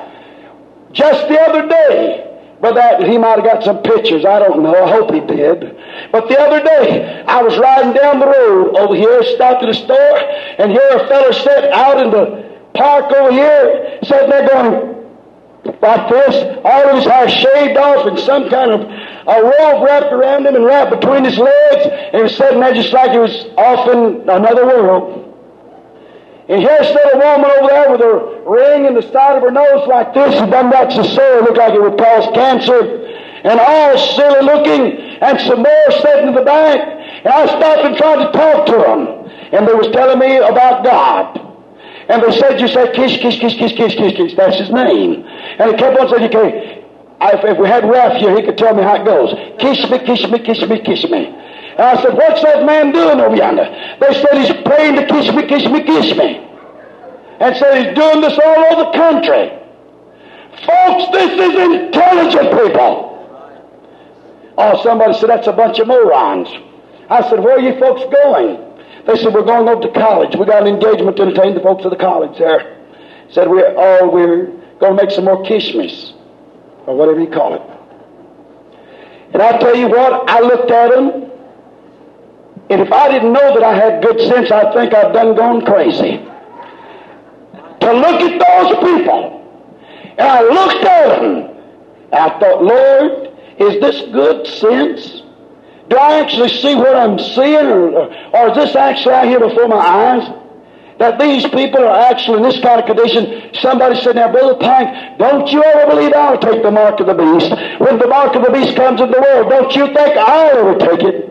Just the other day, but he might have got some pictures. I don't know. I hope he did. But the other day, I was riding down the road over here, stopped at a store, and here a fellow sat out in the park over here, sitting there going like this, all of his hair shaved off and some kind of a robe wrapped around him and wrapped between his legs, and he was sitting there just like he was off in another world. And here stood a woman over there with a ring in the side of her nose like this, and done that so sore, looked like it would cause cancer, and all silly looking, and some more sitting in the back. And I stopped and tried to talk to them, and they was telling me about God. And they said, you say, kiss, kiss, kiss, kiss, kiss, kiss, kiss. That's his name. And he kept on saying, okay, if we had Ralph here, he could tell me how it goes. Kiss me, kiss me, kiss me, kiss me. And I said, what's that man doing over yonder? They said he's praying to kiss me, kiss me, kiss me. And said he's doing this all over the country. Folks, this is intelligent people. Oh, somebody said, that's a bunch of morons. I said, where are you folks going? They said, we're going over to college. We got an engagement to entertain the folks of the college there. Said, we're going to make some more kishmis, or whatever you call it. And I tell you what, I looked at them, and if I didn't know that I had good sense, I'd think I'd done gone crazy. To look at those people, and I looked at them, and I thought, Lord, is this good sense? Do I actually see what I'm seeing, or is this actually out here before my eyes? That these people are actually in this kind of condition. Somebody said, now, Brother Pike, don't you ever believe I'll take the mark of the beast. When the mark of the beast comes in the world, don't you think I'll ever take it?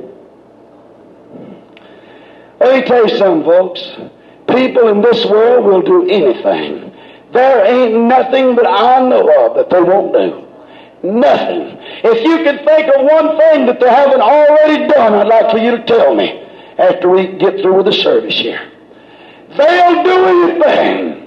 Let me tell you something, folks. People in this world will do anything. There ain't nothing that I know of that they won't do. Nothing. If you can think of one thing that they haven't already done, I'd like for you to tell me after we get through with the service here. They'll do anything.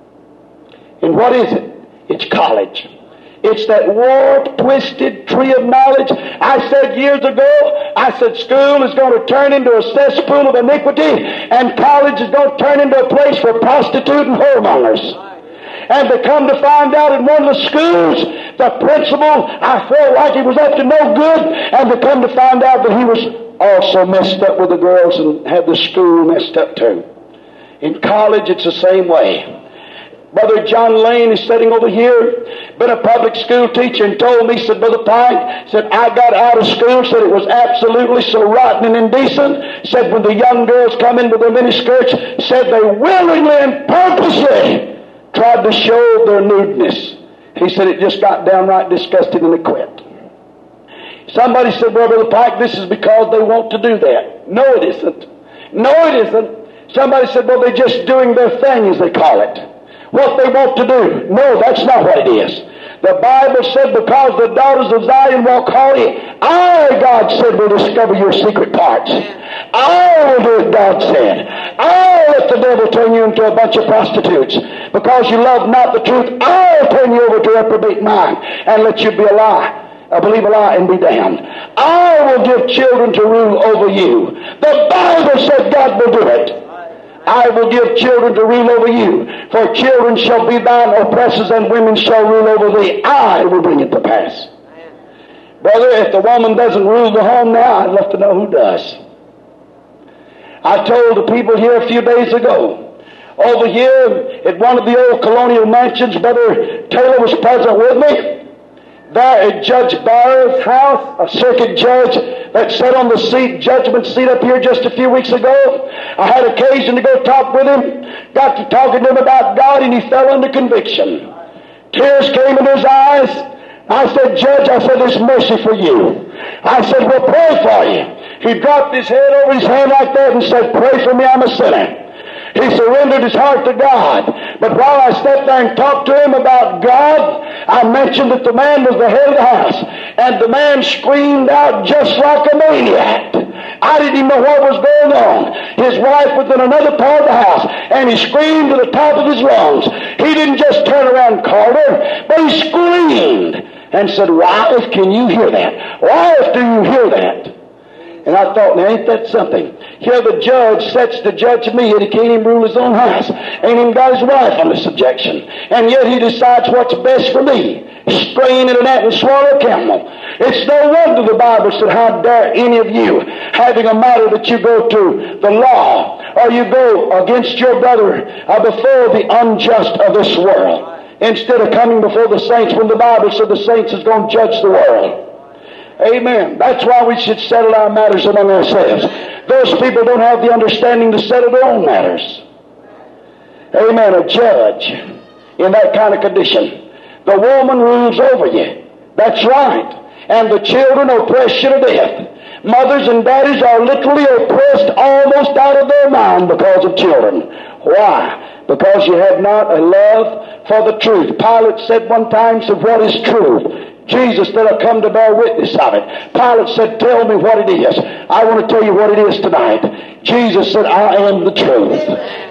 And what is it? It's college. It's that warped, twisted tree of knowledge. I said years ago, I said school is going to turn into a cesspool of iniquity, and college is going to turn into a place for prostitute and whoremongers. And to come to find out in one of the schools, the principal, I felt like he was up to no good, and to come to find out that he was also messed up with the girls and had the school messed up too. In college, it's the same way. Brother John Lane is sitting over here, been a public school teacher, and told me, said, Brother Pike, said, I got out of school, said it was absolutely so rotten and indecent, said when the young girls come in with their miniskirts, said they willingly and purposely tried to show their nudeness. He said it just got downright disgusting and they quit. Somebody said, well, Brother Pike, this is because they want to do that. No, it isn't. No, it isn't. Somebody said, well, they're just doing their thing, as they call it. What they want to do. No, that's not what it is. The Bible said, because the daughters of Zion walk holy, I, God said, will discover your secret parts. I will do it, God said. I'll let the devil turn you into a bunch of prostitutes. Because you love not the truth, I'll turn you over to reprobate mind and let you be a lie. Believe a lie and be damned. I will give children to rule over you. The Bible said God will do it. I will give children to rule over you. For children shall be thine oppressors, and women shall rule over thee. I will bring it to pass. Brother, if the woman doesn't rule the home now, I'd love to know who does. I told the people here a few days ago, over here at one of the old colonial mansions, Brother Taylor was present with me. There at Judge Barrow's house, a circuit judge that sat on the judgment seat up here just a few weeks ago. I had occasion to go talk with him. Got to talking to him about God, and he fell under conviction. Tears came in his eyes. I said, Judge, I said, there's mercy for you. I said, we'll pray for you. He dropped his head over his hand like that and said, pray for me, I'm a sinner. He surrendered his heart to God. But while I sat there and talked to him about God, I mentioned that the man was the head of the house. And the man screamed out just like a maniac. I didn't even know what was going on. His wife was in another part of the house, and he screamed to the top of his lungs. He didn't just turn around and call her, but he screamed and said, wife, can you hear that? Wife, do you hear that? And I thought, now ain't that something? Here the judge sets to judge me, and he can't even rule his own house. Ain't even got his wife under subjection. And yet he decides what's best for me. Strain into that and swallow a camel. It's no wonder the Bible said, how dare any of you, having a matter that you go to the law, or you go against your brother before the unjust of this world, instead of coming before the saints, when the Bible said the saints is going to judge the world. Amen. That's why we should settle our matters among ourselves. Those people don't have the understanding to settle their own matters. Amen. A judge in that kind of condition. The woman rules over you. That's right. And the children oppress you to death. Mothers and daddies are literally oppressed almost out of their mind because of children. Why? Because you have not a love for the truth. Pilate said one time, said, what is truth? Jesus said, I come to bear witness of it. Pilate said, tell me what it is. I want to tell you what it is tonight. Jesus said, I am the truth.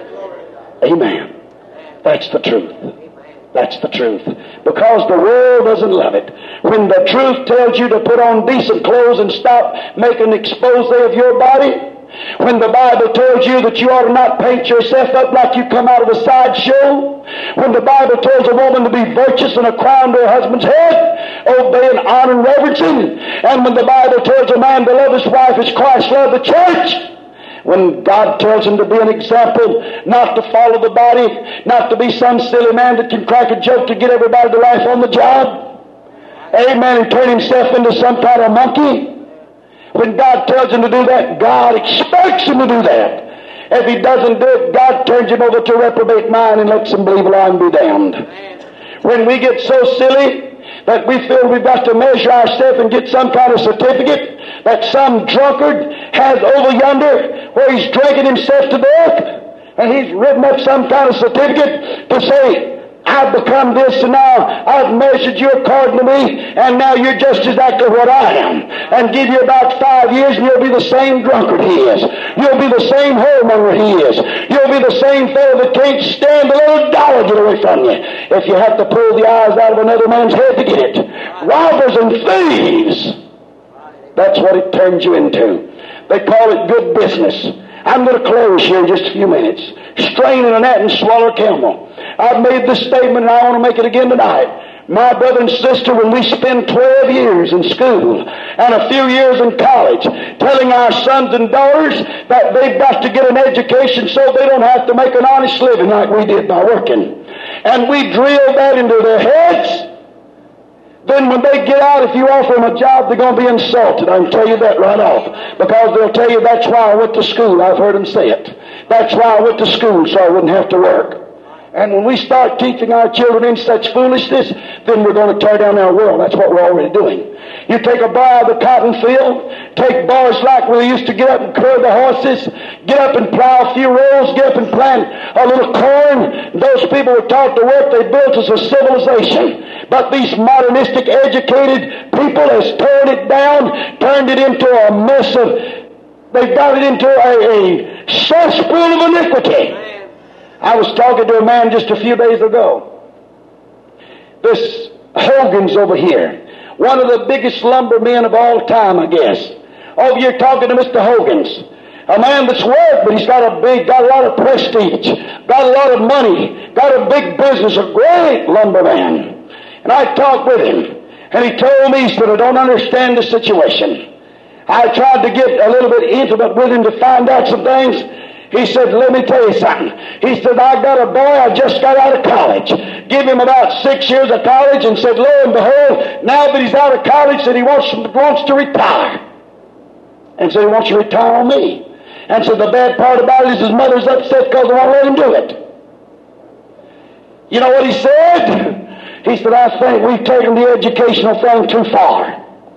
Amen. That's the truth. That's the truth. Because the world doesn't love it. When the truth tells you to put on decent clothes and stop making an expose of your body, when the Bible tells you that you ought to not paint yourself up like you come out of a sideshow, when the Bible tells a woman to be virtuous and a crown to her husband's head, obeying, honor, and reverencing, and when the Bible tells a man to love his wife as Christ loved the church, when God tells him to be an example, not to follow the body, not to be some silly man that can crack a joke to get everybody to laugh on the job, amen, and turn himself into some kind of monkey. When God tells him to do that, God expects him to do that. If he doesn't do it, God turns him over to a reprobate mind and lets him believe a lie and be damned. When we get so silly that we feel we've got to measure ourselves and get some kind of certificate that some drunkard has over yonder where he's drinking himself to death, and he's written up some kind of certificate to say, I've become this, and now I've measured you according to me, and now you're just exactly what I am. And give you about 5 years, and you'll be the same drunkard he is. You'll be the same whoremonger he is. You'll be the same fellow that can't stand to let a dollar get away from you if you have to pull the eyes out of another man's head to get it. Robbers and thieves. That's what it turns you into. They call it good business. I'm going to close here in just a few minutes. Straining a gnat and swallow a camel. I've made this statement and I want to make it again tonight. My brother and sister, when we spend 12 years in school and a few years in college telling our sons and daughters that they've got to get an education so they don't have to make an honest living like we did by working, and we drill that into their heads, then when they get out, if you offer them a job, they're going to be insulted. I can tell you that right off. Because they'll tell you, that's why I went to school. I've heard them say it. That's why I went to school, so I wouldn't have to work. And when we start teaching our children in such foolishness, then we're going to tear down our world. That's what we're already doing. You take a boy out of the cotton field, take boys like we used to get up and curb the horses, get up and plow a few rows, get up and plant a little corn. Those people were taught to work. They built us a civilization. But these modernistic, educated people has torn it down, turned it into a mess of, they've got it into a cesspool of iniquity. I was talking to a man just a few days ago. This Hogan's over here, one of the biggest lumbermen of all time, I guess. Over here talking to Mr. Hogan's, a man that's worked, but he's got a lot of prestige, got a lot of money, got a big business, a great lumberman. And I talked with him, and he told me, he said, I don't understand the situation. I tried to get a little bit intimate with him to find out some things. He said, let me tell you something. He said, I got a boy, I just got out of college. Give him about 6 years of college, and said, lo and behold, now that he's out of college, said he wants to retire. And said he wants to retire on me. And said the bad part about it is his mother's upset because I won't let him do it. You know what he said? He said, I think we've taken the educational thing too far.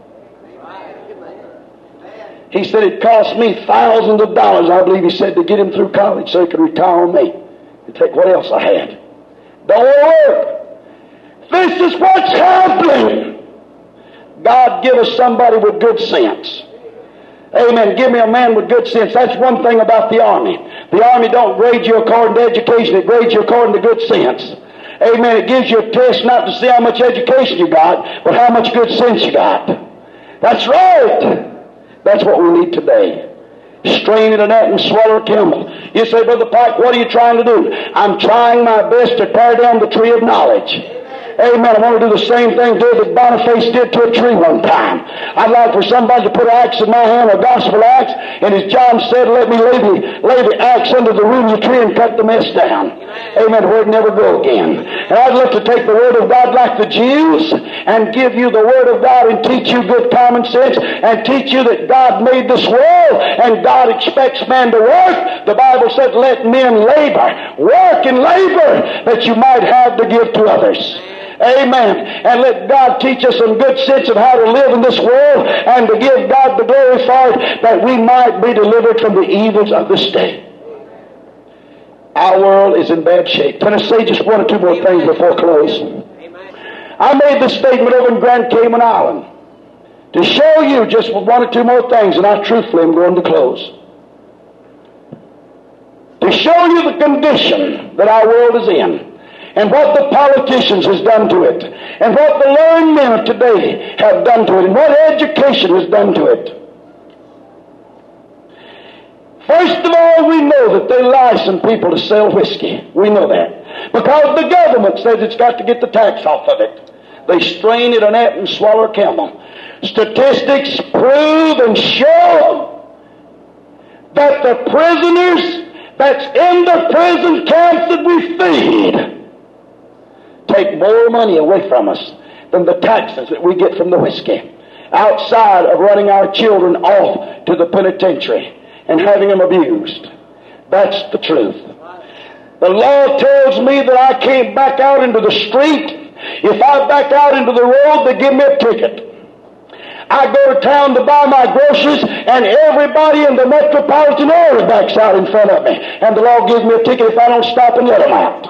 He said it cost me thousands of dollars, I believe he said, to get him through college so he could retire on me and take what else I had. Don't work. This is what's happening. God give us somebody with good sense. Amen. Give me a man with good sense. That's one thing about the Army. The Army don't grade you according to education. It grades you according to good sense. Amen. It gives you a test not to see how much education you got, but how much good sense you got. That's right. That's what we need today. Strain a gnat and swallow a camel. You say, Brother Pike, what are you trying to do? I'm trying my best to tear down the tree of knowledge. Amen. I want to do the same thing David Boniface did to a tree one time. I'd like for somebody to put an axe in my hand, a gospel axe, and as John said, let me lay the axe under the root of the tree and cut the mess down. Amen. Where it never go again. And I'd love to take the Word of God like the Jews and give you the Word of God and teach you good common sense and teach you that God made this world and God expects man to work. The Bible said, let men labor. Work and labor that you might have to give to others. Amen. And let God teach us some good sense of how to live in this world and to give God the glory for it, that we might be delivered from the evils of this day. Our world is in bad shape. Can I say just one or two more things before I close? I made this statement over in Grand Cayman Island to show you just one or two more things, and I truthfully am going to close. To show you the condition that our world is in, and what the politicians has done to it, and what the learned men of today have done to it, and what education has done to it. First of all, we know that they license people to sell whiskey. We know that. Because the government says it's got to get the tax off of it. They strain it on that and swallow a camel. Statistics prove and show that the prisoners that's in the prison camps that we feed take more money away from us than the taxes that we get from the whiskey, outside of running our children off to the penitentiary and having them abused. That's the truth. The law tells me that I can't back out into the street. If I back out into the road, they give me a ticket. I go to town to buy my groceries, and everybody in the metropolitan area backs out in front of me. And the law gives me a ticket if I don't stop and let them out.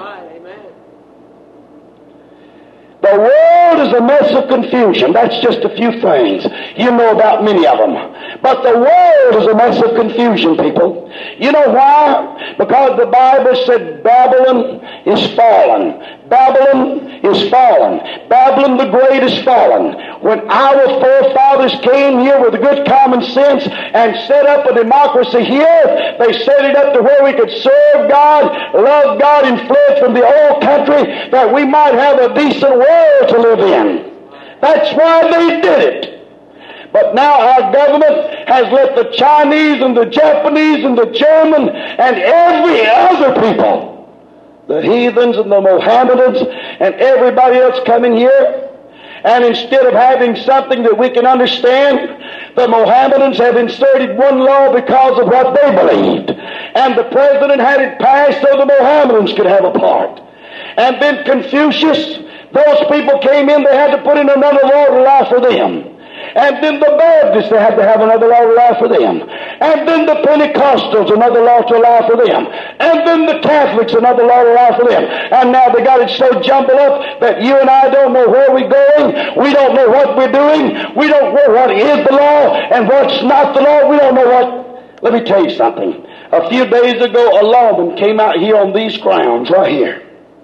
The world is a mess of confusion. That's just a few things. You know about many of them. But the world is a mess of confusion, people. You know why? Because the Bible said Babylon is fallen. Babylon is fallen. Babylon the Great is fallen. When our forefathers came here with good common sense and set up a democracy here, they set it up to where we could serve God, love God, and fled from the old country that we might have a decent world to live in. That's why they did it. But now our government has let the Chinese and the Japanese and the German and every other people, the heathens and the Mohammedans and everybody else come in here. And instead of having something that we can understand, the Mohammedans have inserted one law because of what they believed. And the president had it passed so the Mohammedans could have a part. And then Confucius, those people came in, they had to put in another law to allow for them. And then the Baptists, they had to have another law to allow for them. And then the Pentecostals, another law to allow for them. And then the Catholics, another law to allow for them. And now they got it so jumbled up that you and I don't know where we're going. We don't know what we're doing. We don't know what is the law and what's not the law. We don't know what. Let me tell you something. A few days ago, a lawman came out here on these grounds right here.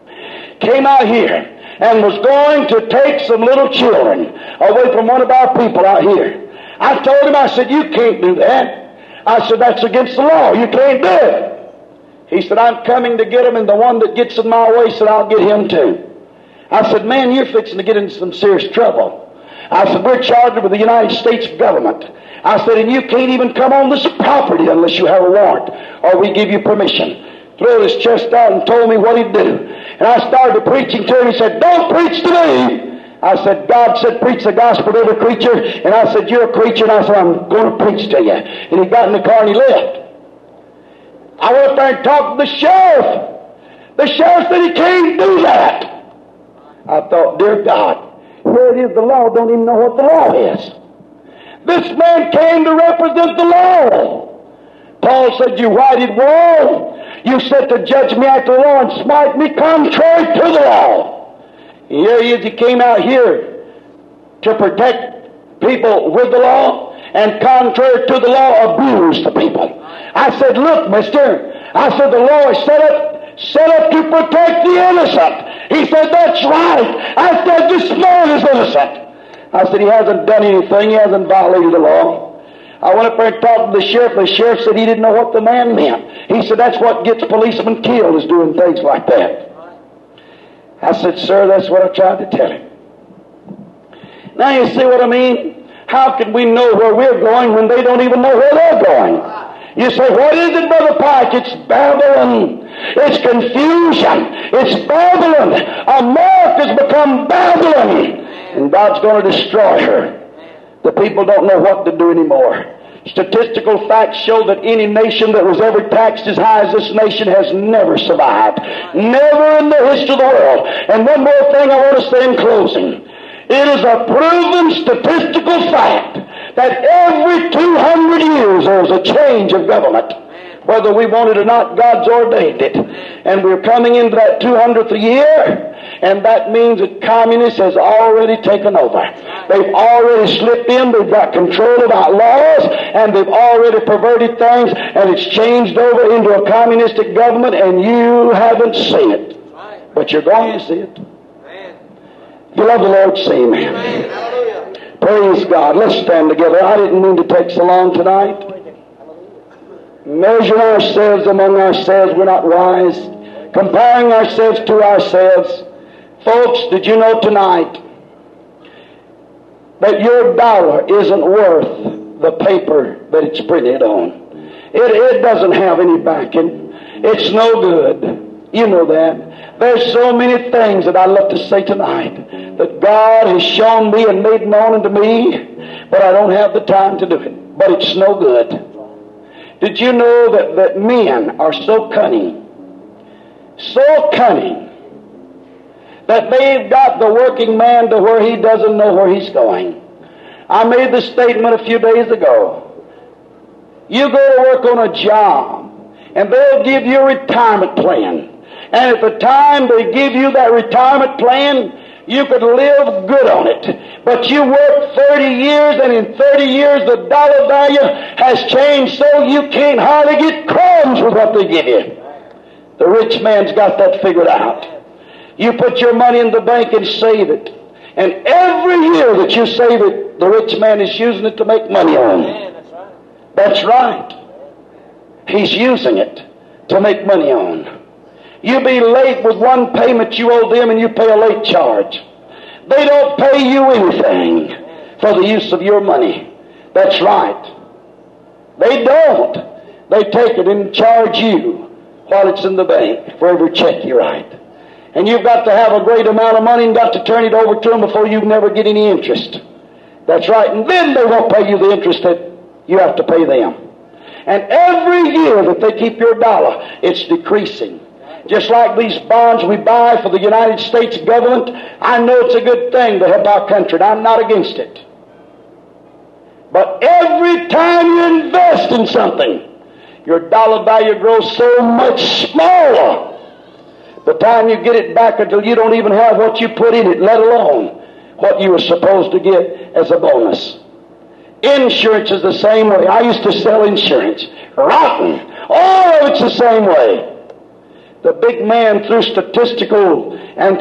Came out here and was going to take some little children away from one of our people out here. I told him, I said, you can't do that. I said, that's against the law. You can't do it. He said, I'm coming to get him, and the one that gets in my way said, I'll get him too. I said, man, you're fixing to get into some serious trouble. I said, we're charged with the United States government. I said, and you can't even come on this property unless you have a warrant, or we give you permission. Threw his chest out and told me what he'd do. And I started preaching to him. He said, don't preach to me. I said, God said, preach the gospel to every creature. And I said, you're a creature. And I said, I'm going to preach to you. And he got in the car and he left. I went up there and talked to the sheriff. The sheriff said he can't do that. I thought, dear God, here it is, the law don't even know what the law is. This man came to represent the law. Paul said, you whited wall, you set to judge me after the law and smite me contrary to the law. And here he is, he came out here to protect people with the law, and contrary to the law, abused the people. I said, look, mister, I said, the law is set up to protect the innocent. He said, that's right. I said, this man is innocent. I said, he hasn't done anything, he hasn't violated the law. I went up there and talked to the sheriff. The sheriff said he didn't know what the man meant. He said, that's what gets policemen killed, is doing things like that. I said, sir, that's what I tried to tell him. Now you see what I mean? How can we know where we're going when they don't even know where they're going? You say, what is it, Brother Pike? It's Babylon. It's confusion. It's Babylon. America's become Babylon. And God's going to destroy her. The people don't know what to do anymore. Statistical facts show that any nation that was ever taxed as high as this nation has never survived. Never in the history of the world. And one more thing I want to say in closing. It is a proven statistical fact that every 200 years there's a change of government. Whether we want it or not, God's ordained it. And we're coming into that 200th year, and that means that communists has already taken over. They've already slipped in, they've got control of our laws, and they've already perverted things, and it's changed over into a communistic government, and you haven't seen it. But you're going to see it. If you love the Lord, say amen. Praise God. Let's stand together. I didn't mean to take so long tonight. Measuring ourselves among ourselves, we're not wise. Comparing ourselves to ourselves. Folks, did you know tonight that your dollar isn't worth the paper that it's printed on? It doesn't have any backing. It's no good. You know that. There's so many things that I'd love to say tonight that God has shown me and made known unto me, but I don't have the time to do it. But it's no good. Did you know that men are so cunning, that they've got the working man to where he doesn't know where he's going? I made the statement a few days ago. You go to work on a job, and they'll give you a retirement plan. And at the time they give you that retirement plan, you could live good on it. But you work 30 years, and in 30 years the dollar value has changed so you can't hardly get crumbs with what they give you. The rich man's got that figured out. You put your money in the bank and save it. And every year that you save it, the rich man is using it to make money on. That's right. He's using it to make money on. You be late with one payment you owe them and you pay a late charge. They don't pay you anything for the use of your money. That's right. They don't. They take it and charge you while it's in the bank for every check you write. And you've got to have a great amount of money and got to turn it over to them before you never get any interest. That's right. And then they won't pay you the interest that you have to pay them. And every year that they keep your dollar, it's decreasing. Just like these bonds we buy for the United States government, I know it's a good thing to help our country, and I'm not against it. But every time you invest in something, your dollar value grows so much smaller. The time you get it back until you don't even have what you put in it, let alone what you were supposed to get as a bonus. Insurance is the same way. I used to sell insurance. Rotten. All of it's the same way. The big man, through statistical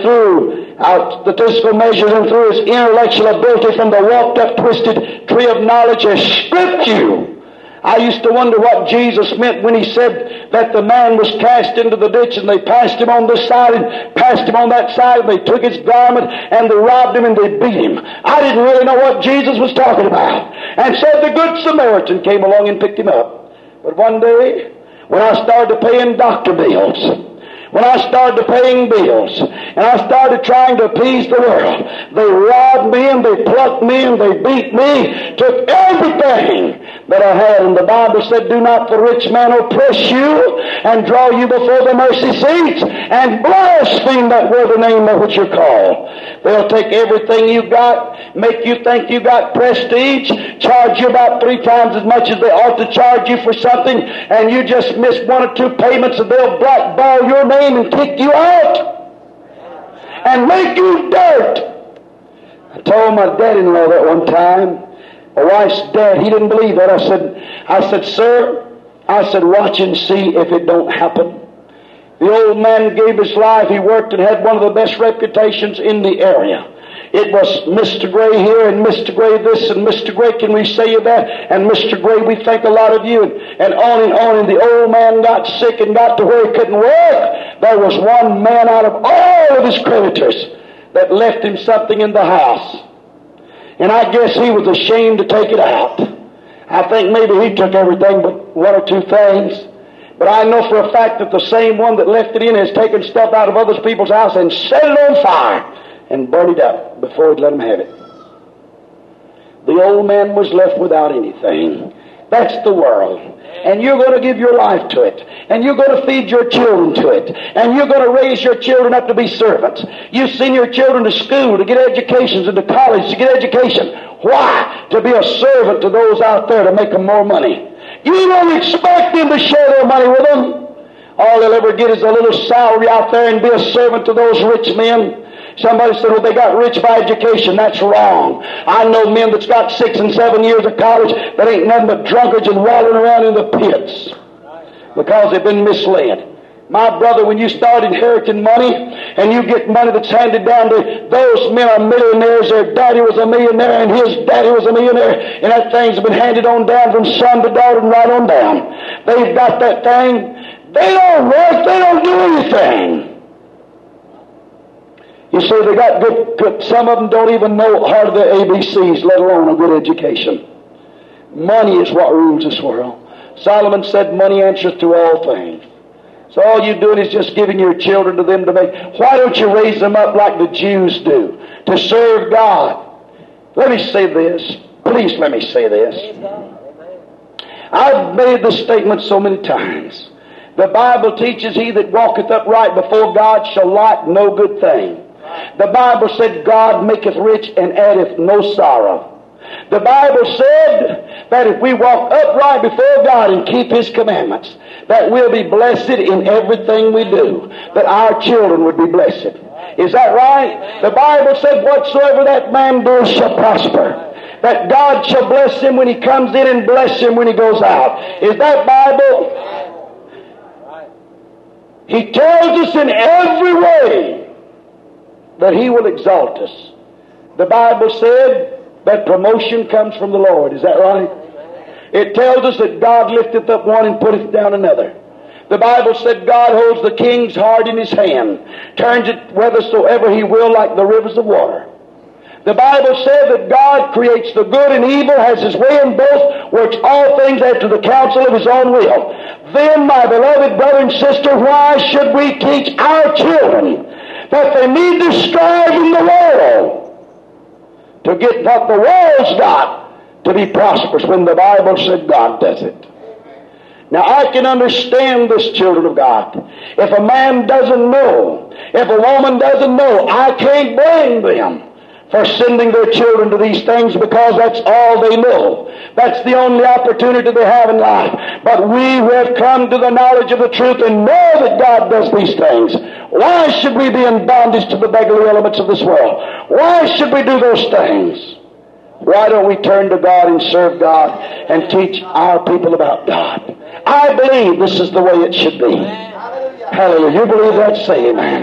measures and through his intellectual ability from the walked up twisted tree of knowledge, has stripped you. I used to wonder what Jesus meant when he said that the man was cast into the ditch and they passed him on this side and passed him on that side, and they took his garment and they robbed him and they beat him. I didn't really know what Jesus was talking about. And so the Good Samaritan came along and picked him up. But one day, when I started paying doctor bills, when I started paying bills, and I started trying to appease the world, they robbed me and they plucked me and they beat me, took everything that I had. And the Bible said, do not the rich man oppress you and draw you before the mercy seats and blaspheme that worthy name of which you're called. They'll take everything you got, make you think you got prestige, charge you about 3 times as much as they ought to charge you for something, and you just miss 1 or 2 payments and they'll blackball your name and kick you out and make you dirt. I told my dad-in-law that one time. My wife's dad, he didn't believe that. I said, sir, watch and see if it don't happen. The old man gave his life. He worked and had one of the best reputations in the area. It was Mr. Gray here and Mr. Gray this and Mr. Gray, can we say you that? And Mr. Gray, we think a lot of you. And on and on. And the old man got sick and got to where he couldn't work. There was one man out of all of his creditors that left him something in the house. And I guess he was ashamed to take it out. I think maybe he took everything but 1 or 2 things. But I know for a fact that the same one that left it in has taken stuff out of other people's house and set it on fire and burn it up before he'd let him have it. The old man was left without anything. That's the world. And you're going to give your life to it. And you're going to feed your children to it. And you're going to raise your children up to be servants. You send your children to school to get educations and to college to get education. Why? To be a servant to those out there to make them more money. You don't expect them to share their money with them. All they'll ever get is a little salary out there and be a servant to those rich men. Somebody said, well, they got rich by education. That's wrong. I know men that's got 6 and 7 years of college that ain't nothing but drunkards and wallowing around in the pits because they've been misled. My brother, when you start inheriting money and you get money that's handed down to those men are millionaires, their daddy was a millionaire and his daddy was a millionaire, and that thing's been handed on down from son to daughter and right on down. They've got that thing. They don't work. They don't do anything. You see, they got good, some of them don't even know hardly the ABCs, let alone a good education. Money is what rules this world. Solomon said money answers to all things. So all you're doing is just giving your children to them to make. Why don't you raise them up like the Jews do, to serve God? Let me say this. Please let me say this. I've made this statement so many times. The Bible teaches, he that walketh upright before God shall lack no good thing. The Bible said, God maketh rich and addeth no sorrow. The Bible said that if we walk upright before God and keep His commandments, that we'll be blessed in everything we do, that our children would be blessed. Is that right? The Bible said, whatsoever that man does shall prosper. That God shall bless him when he comes in and bless him when he goes out. Is that Bible? He tells us in every way that He will exalt us. The Bible said that promotion comes from the Lord. Is that right? It tells us that God lifteth up one and putteth down another. The Bible said God holds the king's heart in His hand, turns it whithersoever He will like the rivers of water. The Bible said that God creates the good and evil, has His way in both, works all things after the counsel of His own will. Then, my beloved brother and sister, why should we teach our children that they need to strive in the world to get what the world's got to be prosperous when the Bible said God does it? Now, I can understand this, children of God. If a man doesn't know, if a woman doesn't know, I can't blame them for sending their children to these things because that's all they know. That's the only opportunity they have in life. But we who have come to the knowledge of the truth and know that God does these things, why should we be in bondage to the beggarly elements of this world? Why should we do those things? Why don't we turn to God and serve God and teach our people about God? I believe this is the way it should be. Hallelujah. You believe that? Say amen.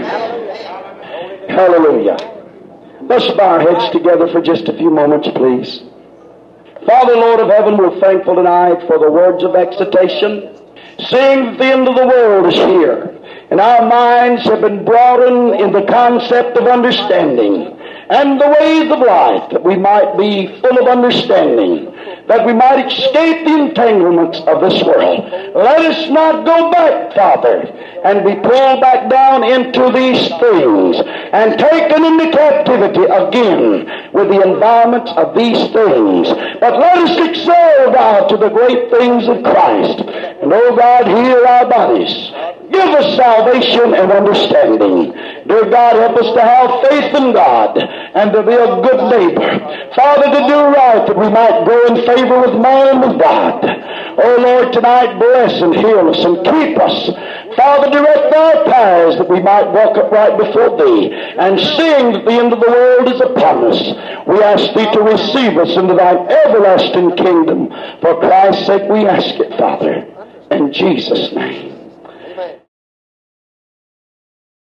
Hallelujah. Let's bow our heads together for just a few moments, please. Father, Lord of heaven, we're thankful tonight for the words of exhortation, seeing that the end of the world is here, and our minds have been broadened in the concept of understanding and the ways of life, that we might be full of understanding, that we might escape the entanglements of this world. Let us not go back, Father, and be pulled back down into these things and taken into captivity again with the environments of these things. But let us excel, God, to the great things of Christ. And, oh God, heal our bodies. Give us salvation and understanding. Dear God, help us to have faith in God and to be a good neighbor. Father, to do right, that we might go in favor with man and with God. Oh Lord, tonight bless and heal us and keep us. Father, direct our paths that we might walk upright before Thee. And seeing that the end of the world is upon us, we ask Thee to receive us into Thine everlasting kingdom. For Christ's sake we ask it, Father. In Jesus' name.